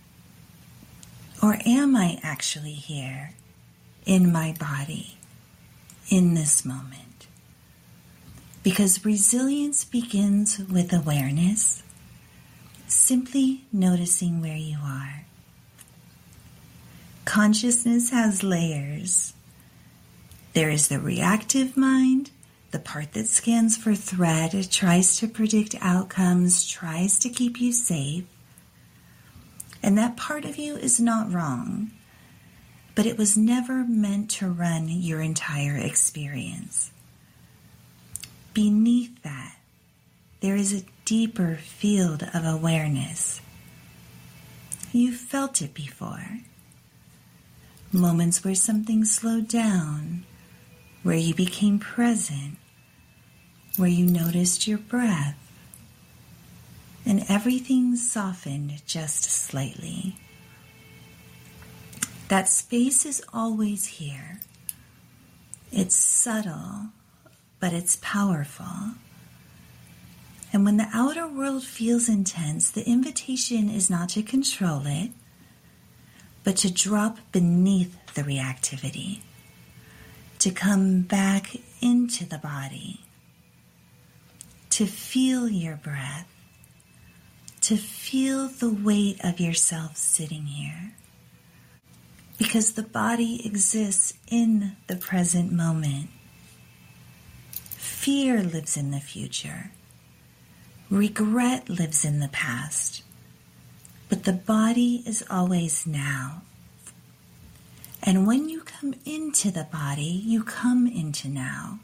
Or am I actually here in my body in this moment? Because resilience begins with awareness, simply noticing where you are. Consciousness has layers. There is the reactive mind, the part that scans for threat, tries to predict outcomes, tries to keep you safe. And that part of you is not wrong, but it was never meant to run your entire experience. Beneath that, there is a deeper field of awareness. You've felt it before. Moments where something slowed down, where you became present, where you noticed your breath, and everything softened just slightly. That space is always here. It's subtle, but it's powerful. And when the outer world feels intense, the invitation is not to control it, but to drop beneath the reactivity, to come back into the body, to feel your breath, to feel the weight of yourself sitting here. because the body exists in the present moment. Fear lives in the future. Regret lives in the past. But the body is always now. And when you come into the body, you come into now.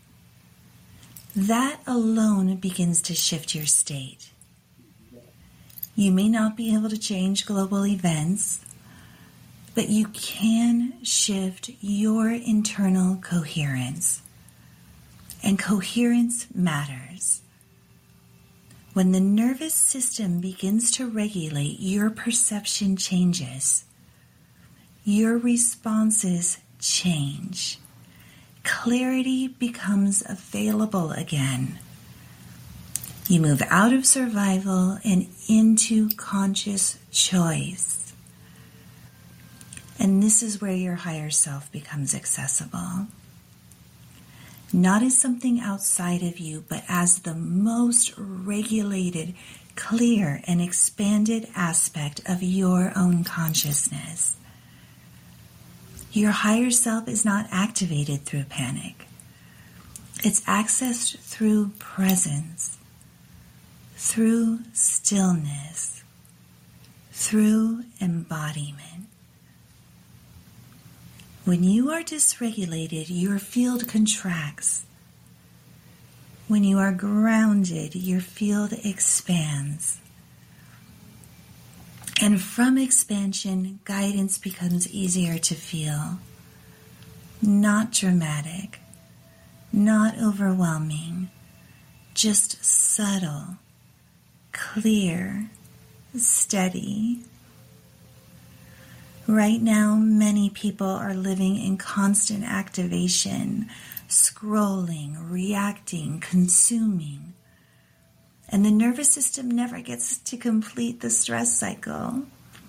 That alone begins to shift your state. You may not be able to change global events, but you can shift your internal coherence. And coherence matters. When the nervous system begins to regulate, your perception changes. Your responses change. Clarity becomes available again. You move out of survival and into conscious choice. And this is where your higher self becomes accessible. Not as something outside of you, but as the most regulated, clear, and expanded aspect of your own consciousness. Your higher self is not activated through panic. It's accessed through presence, through stillness, through embodiment. When you are dysregulated, your field contracts. When you are grounded, your field expands. And from expansion, guidance becomes easier to feel. Not dramatic, not overwhelming, just subtle, clear, steady. Right now, many people are living in constant activation, scrolling, reacting, consuming. And the nervous system never gets to complete the stress cycle.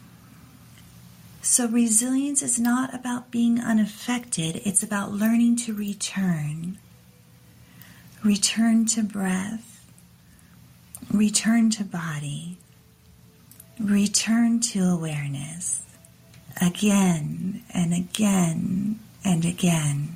So resilience is not about being unaffected. It's about learning to return. Return to breath. Return to body. Return to awareness. Again and again and again.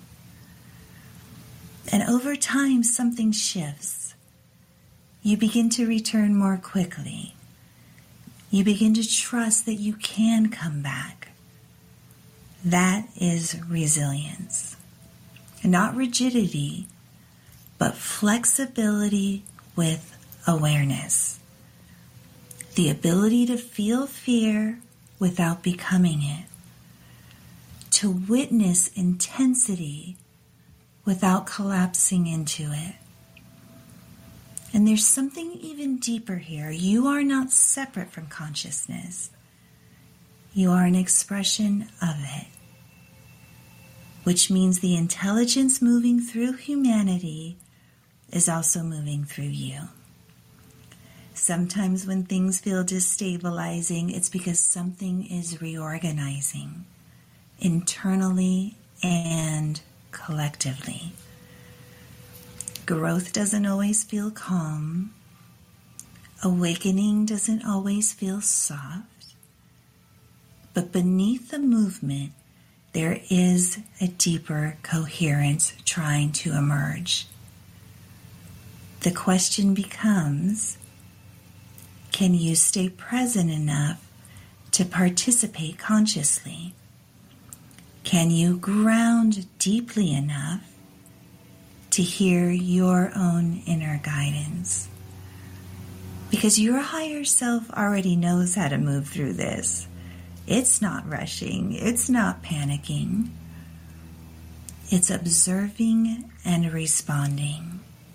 And over time, something shifts. You begin to return more quickly. You begin to trust that you can come back. That is resilience. Not rigidity, but flexibility with awareness. The ability to feel fear without becoming it. To witness intensity without collapsing into it. And there's something even deeper here. You are not separate from consciousness. You are an expression of it. Which means the intelligence moving through humanity is also moving through you. Sometimes when things feel destabilizing, it's because something is reorganizing internally and collectively. Growth doesn't always feel calm. Awakening doesn't always feel soft. But beneath the movement, there is a deeper coherence trying to emerge. The question becomes, can you stay present enough to participate consciously? Can you ground deeply enough to hear your own inner guidance? Because your higher self already knows how to move through this. It's not rushing. It's not panicking. It's observing and responding.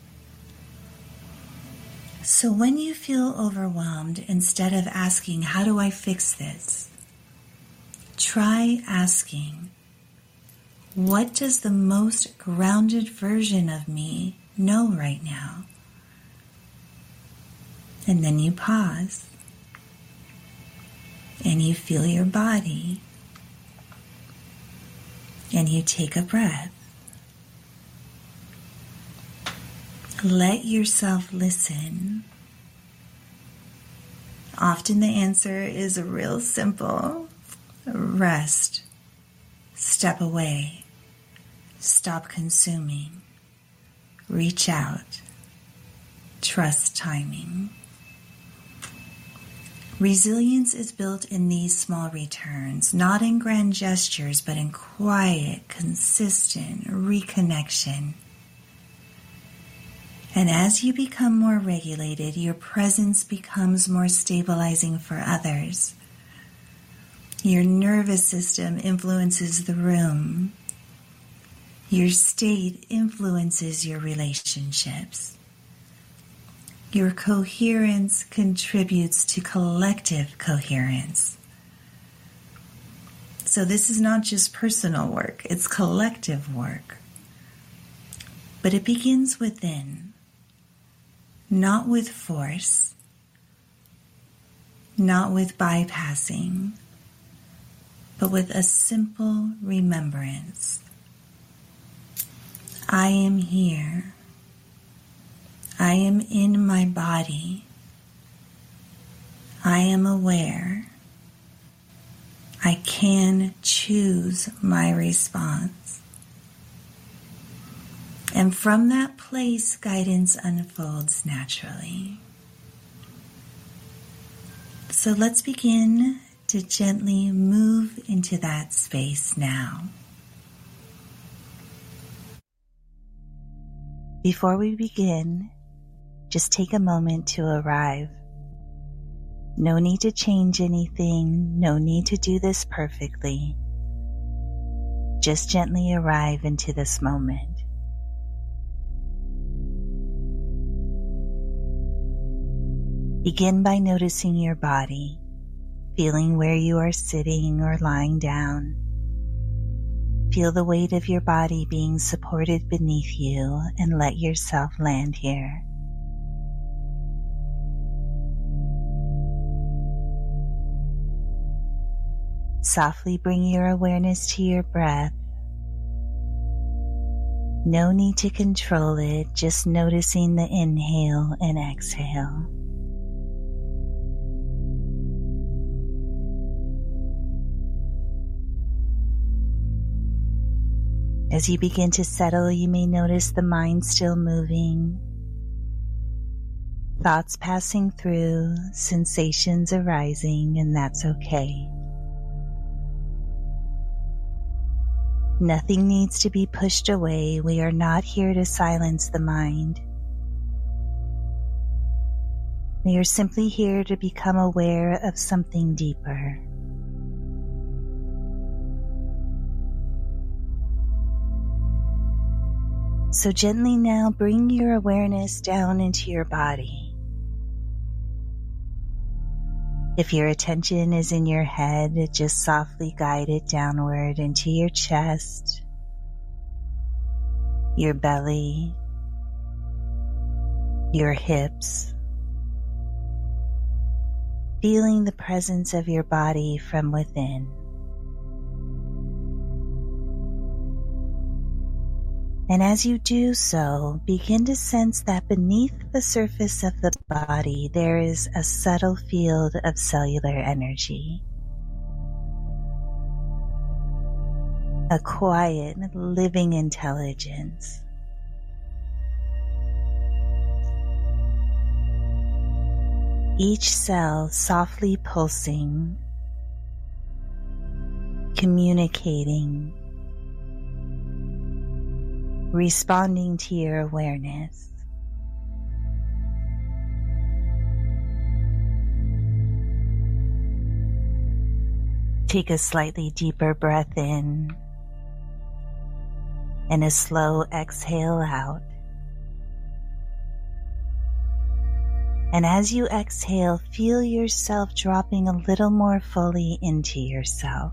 So when you feel overwhelmed, instead of asking, how do I fix this? Try asking, what does the most grounded version of me know right now? And then you pause. And you feel your body. And you take a breath. Let yourself listen. Often the answer is real simple. Rest. Step away. Stop consuming. Reach out. Trust timing. Resilience is built in these small returns, not in grand gestures, but in quiet, consistent reconnection. And as you become more regulated, your presence becomes more stabilizing for others. Your nervous system influences the room. Your state influences your relationships. Your coherence contributes to collective coherence. So this is not just personal work, it's collective work. But it begins within, not with force, not with bypassing, but with a simple remembrance. I am here. I am in my body. I am aware. I can choose my response. And from that place, guidance unfolds naturally. So let's begin to gently move into that space now. Before we begin, just take a moment to arrive. No need to change anything, no need to do this perfectly. Just gently arrive into this moment. Begin by noticing your body, feeling where you are sitting or lying down. Feel the weight of your body being supported beneath you and let yourself land here. Softly bring your awareness to your breath. No need to control it, just noticing the inhale and exhale. As you begin to settle, you may notice the mind still moving, thoughts passing through, sensations arising, and that's okay. Nothing needs to be pushed away. We are not here to silence the mind. We are simply here to become aware of something deeper. So gently now bring your awareness down into your body. If your attention is in your head, just softly guide it downward into your chest, your belly, your hips, feeling the presence of your body from within. And as you do so, begin to sense that beneath the surface of the body, there is a subtle field of cellular energy. A quiet, living intelligence. Each cell softly pulsing, communicating, responding to your awareness. Take a slightly deeper breath in and a slow exhale out. And as you exhale, feel yourself dropping a little more fully into yourself.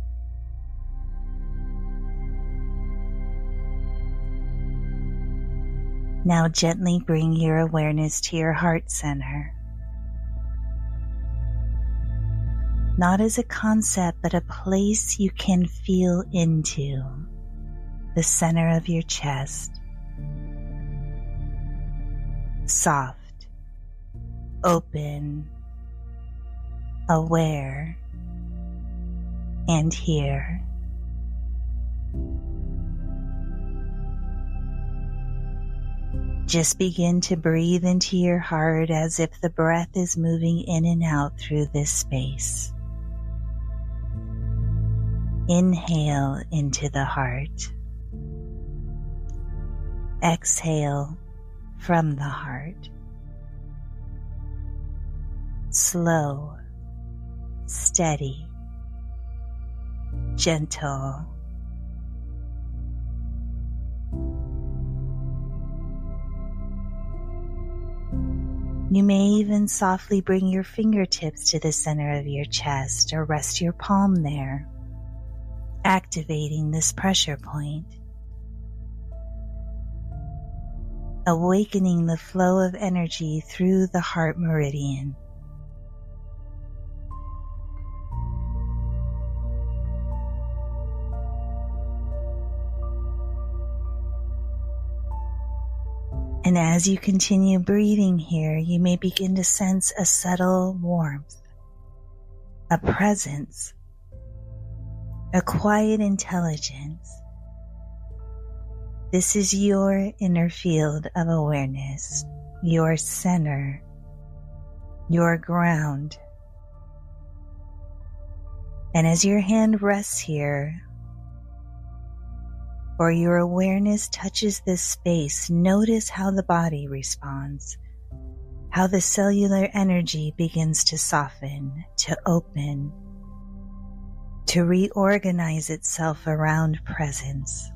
Now gently bring your awareness to your heart center. Not as a concept, but a place you can feel into, the center of your chest. Soft, open, aware, and here. Just begin to breathe into your heart as if the breath is moving in and out through this space. Inhale into the heart. Exhale from the heart. Slow, steady, gentle. You may even softly bring your fingertips to the center of your chest or rest your palm there, activating this pressure point, awakening the flow of energy through the heart meridian. And as you continue breathing here, you may begin to sense a subtle warmth, a presence, a quiet intelligence. This is your inner field of awareness, your center, your ground. And as your hand rests here, or your awareness touches this space, notice how the body responds, how the cellular energy begins to soften, to open, to reorganize itself around presence.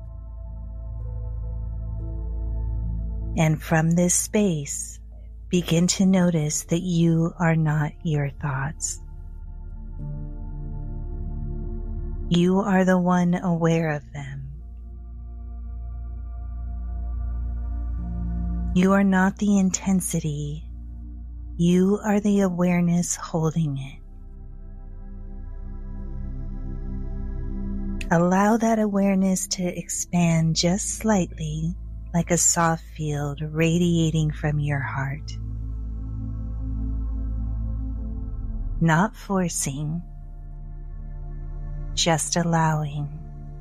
And from this space, begin to notice that you are not your thoughts. You are the one aware of them. You are not the intensity. You are the awareness holding it. Allow that awareness to expand just slightly, like a soft field radiating from your heart. Not forcing, just allowing.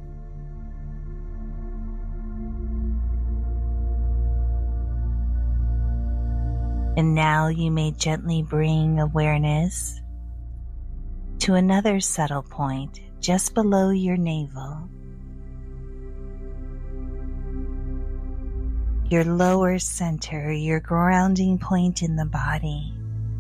And now you may gently bring awareness to another subtle point just below your navel. Your lower center, your grounding point in the body.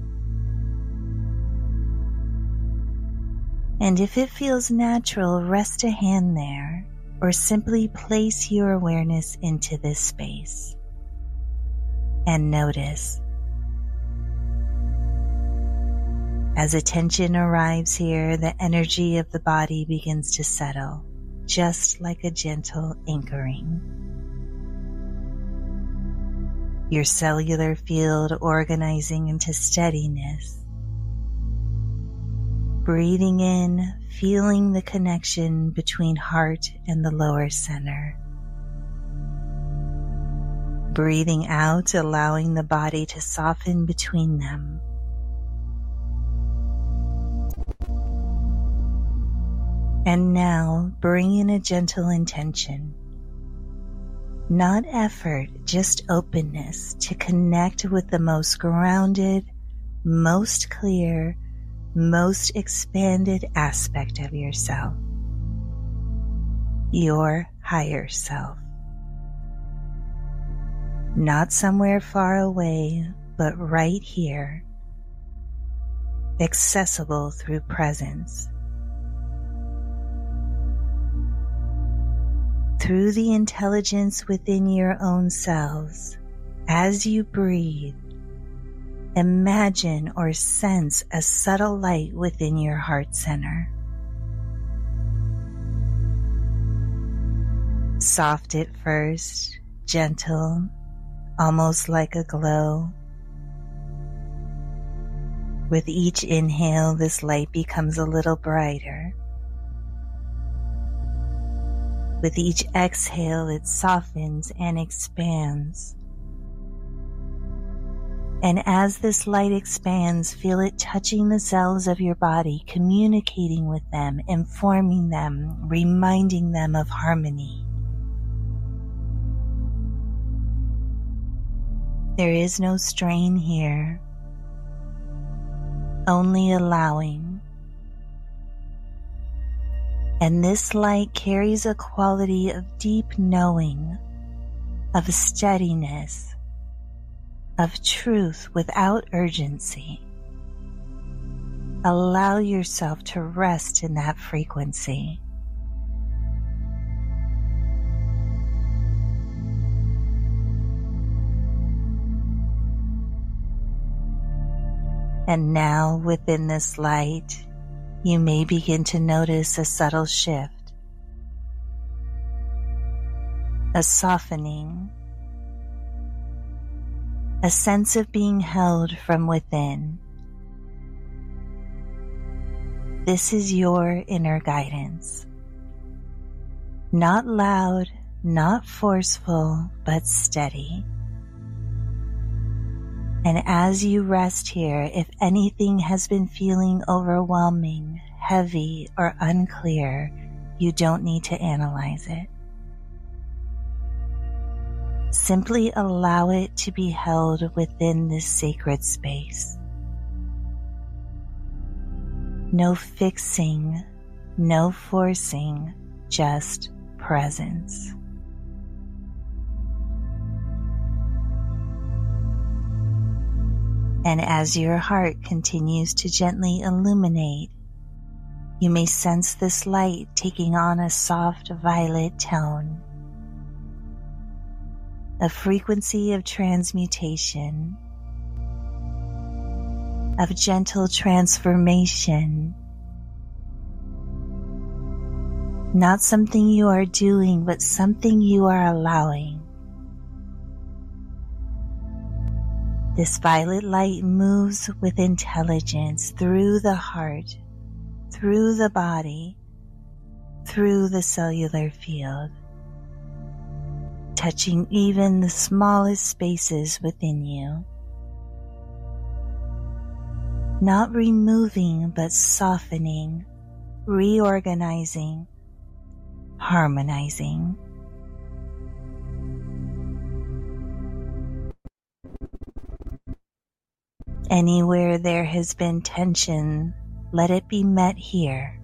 And if it feels natural, rest a hand there or simply place your awareness into this space and notice. As attention arrives here, the energy of the body begins to settle, just like a gentle anchoring. Your cellular field organizing into steadiness. Breathing in, feeling the connection between heart and the lower center. Breathing out, allowing the body to soften between them. And now bring in a gentle intention. Not effort, just openness to connect with the most grounded, most clear, most expanded aspect of yourself. Your higher self. Not somewhere far away, but right here. Accessible through presence. Through the intelligence within your own selves, as you breathe, imagine or sense a subtle light within your heart center. Soft at first, gentle, almost like a glow. With each inhale, this light becomes a little brighter. With each exhale, it softens and expands. And as this light expands, feel it touching the cells of your body, communicating with them, informing them, reminding them of harmony. There is no strain here, only allowing. And this light carries a quality of deep knowing, of steadiness, of truth without urgency. Allow yourself to rest in that frequency. And now, within this light, you may begin to notice a subtle shift, a softening, a sense of being held from within. This is your inner guidance. Not loud, not forceful, but steady. And as you rest here, if anything has been feeling overwhelming, heavy, or unclear, you don't need to analyze it. Simply allow it to be held within this sacred space. No fixing, no forcing, just presence. And as your heart continues to gently illuminate, you may sense this light taking on a soft violet tone, a frequency of transmutation, of gentle transformation. Not something you are doing, but something you are allowing. This violet light moves with intelligence through the heart, through the body, through the cellular field, touching even the smallest spaces within you. Not removing, but softening, reorganizing, harmonizing. Anywhere there has been tension, let it be met here.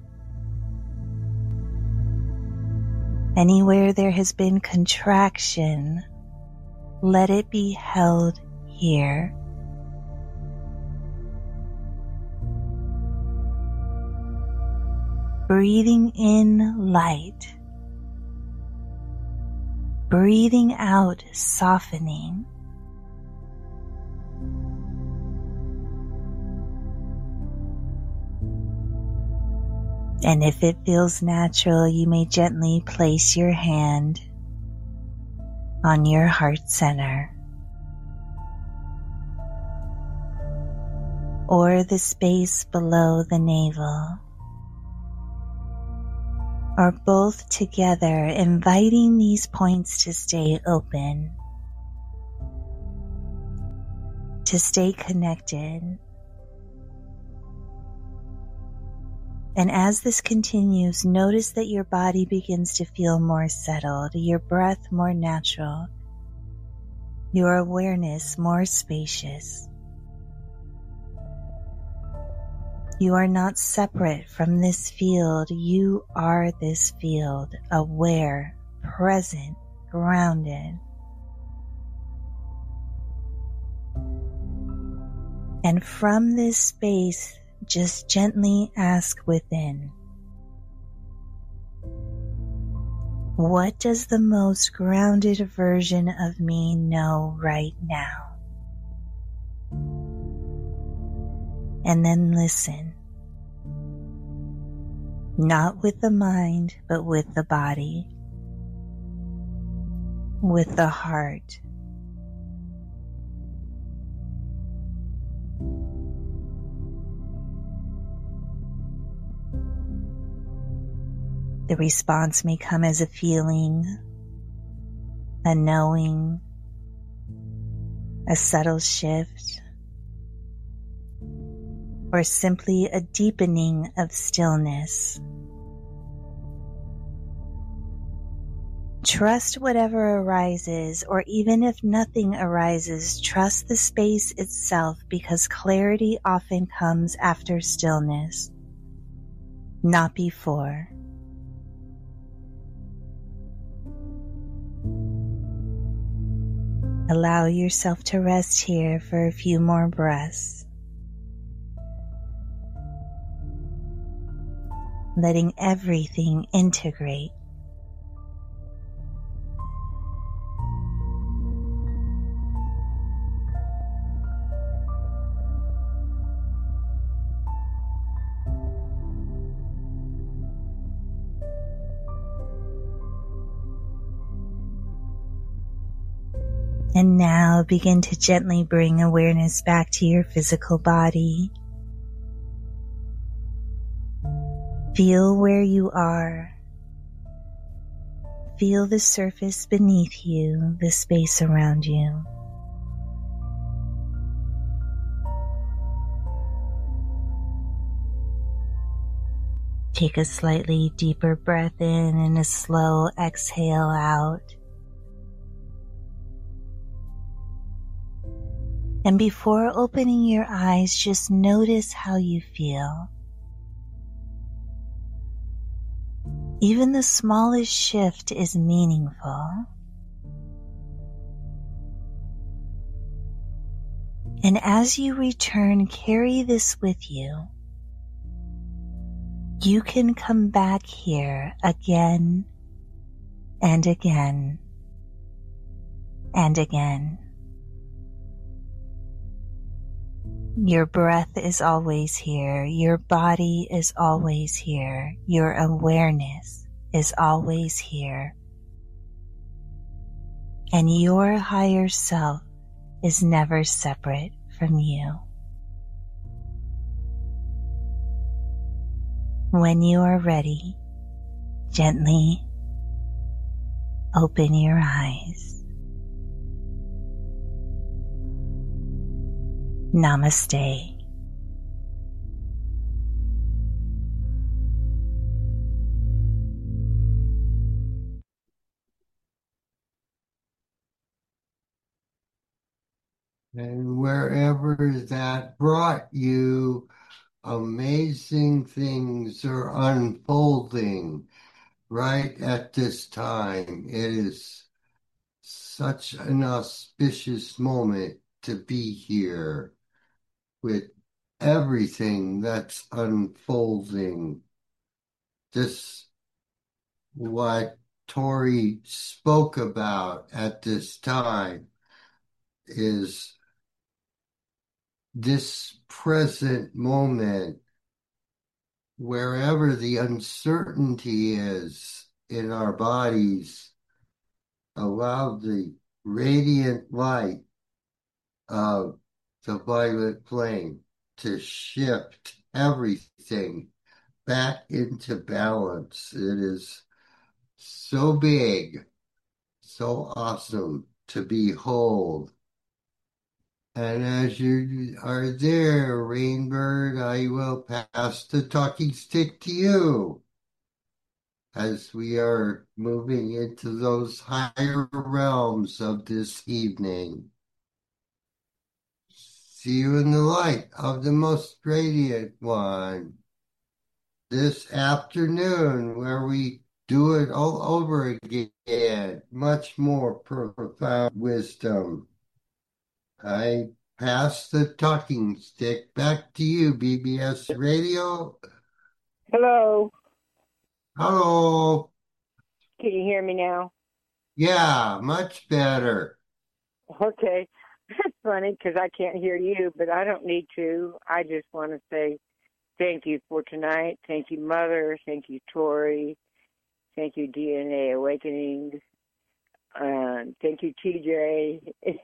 Anywhere there has been contraction, let it be held here. Breathing in light, breathing out softening. And if it feels natural, you may gently place your hand on your heart center or the space below the navel, or both together, inviting these points to stay open, to stay connected. And as this continues, notice that your body begins to feel more settled, your breath more natural, your awareness more spacious. You are not separate from this field. You are this field, aware, present, grounded. And from this space, just gently ask within, what does the most grounded version of me know right now? And then listen, not with the mind, but with the body, with the heart. The response may come as a feeling, a knowing, a subtle shift, or simply a deepening of stillness. Trust whatever arises, or even if nothing arises, trust the space itself, because clarity often comes after stillness, not before. Allow yourself to rest here for a few more breaths, letting everything integrate. And now begin to gently bring awareness back to your physical body. Feel where you are. Feel the surface beneath you, the space around you. Take a slightly deeper breath in and a slow exhale out. And before opening your eyes, just notice how you feel. Even the smallest shift is meaningful. And as you return, carry this with you. You can come back here again and again and again. Your breath is always here. Your body is always here. Your awareness is always here. And your higher self is never separate from you. When you are ready, gently open your eyes. Namaste. And wherever that brought you, amazing things are unfolding right at this time. It is such an auspicious moment to be here with everything that's unfolding. This, what Tori spoke about at this time, is this present moment, wherever the uncertainty is in our bodies, allow the radiant light of the violet flame to shift everything back into balance. It is so big, so awesome to behold. And as you are there, Rainbird, I will pass the talking stick to you as we are moving into those higher realms of this evening. See you in the light of the most radiant one this afternoon, where we do it all over again, much more profound wisdom. I pass the talking stick back to you, BBS Radio. Hello. Hello. Can you hear me now? Yeah, much better. Okay. It's funny because I can't hear you, but I don't need to. I just want to say thank you for tonight. Thank you, Mother. Thank you, Tori. Thank you, DNA Awakening. Thank you, TJ.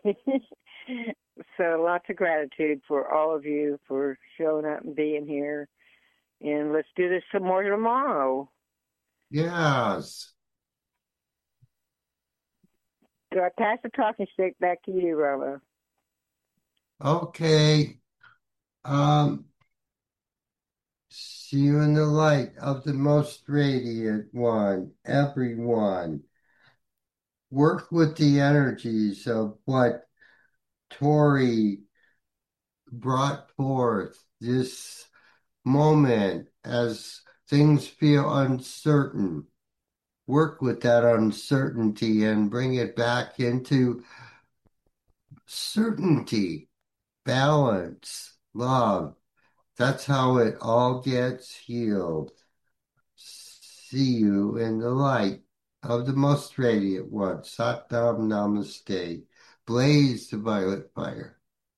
So lots of gratitude for all of you for showing up and being here. And let's do this some more tomorrow. Yes. So I pass the talking stick back to you, Rama. Okay. See you in the light of the most radiant one, everyone. Work with the energies of what Tori brought forth this moment as things feel uncertain. Work with that uncertainty and bring it back into certainty, balance, love. That's how it all gets healed. See you in the light of the most radiant one. Sat Nam Namaste. Blaze the violet fire.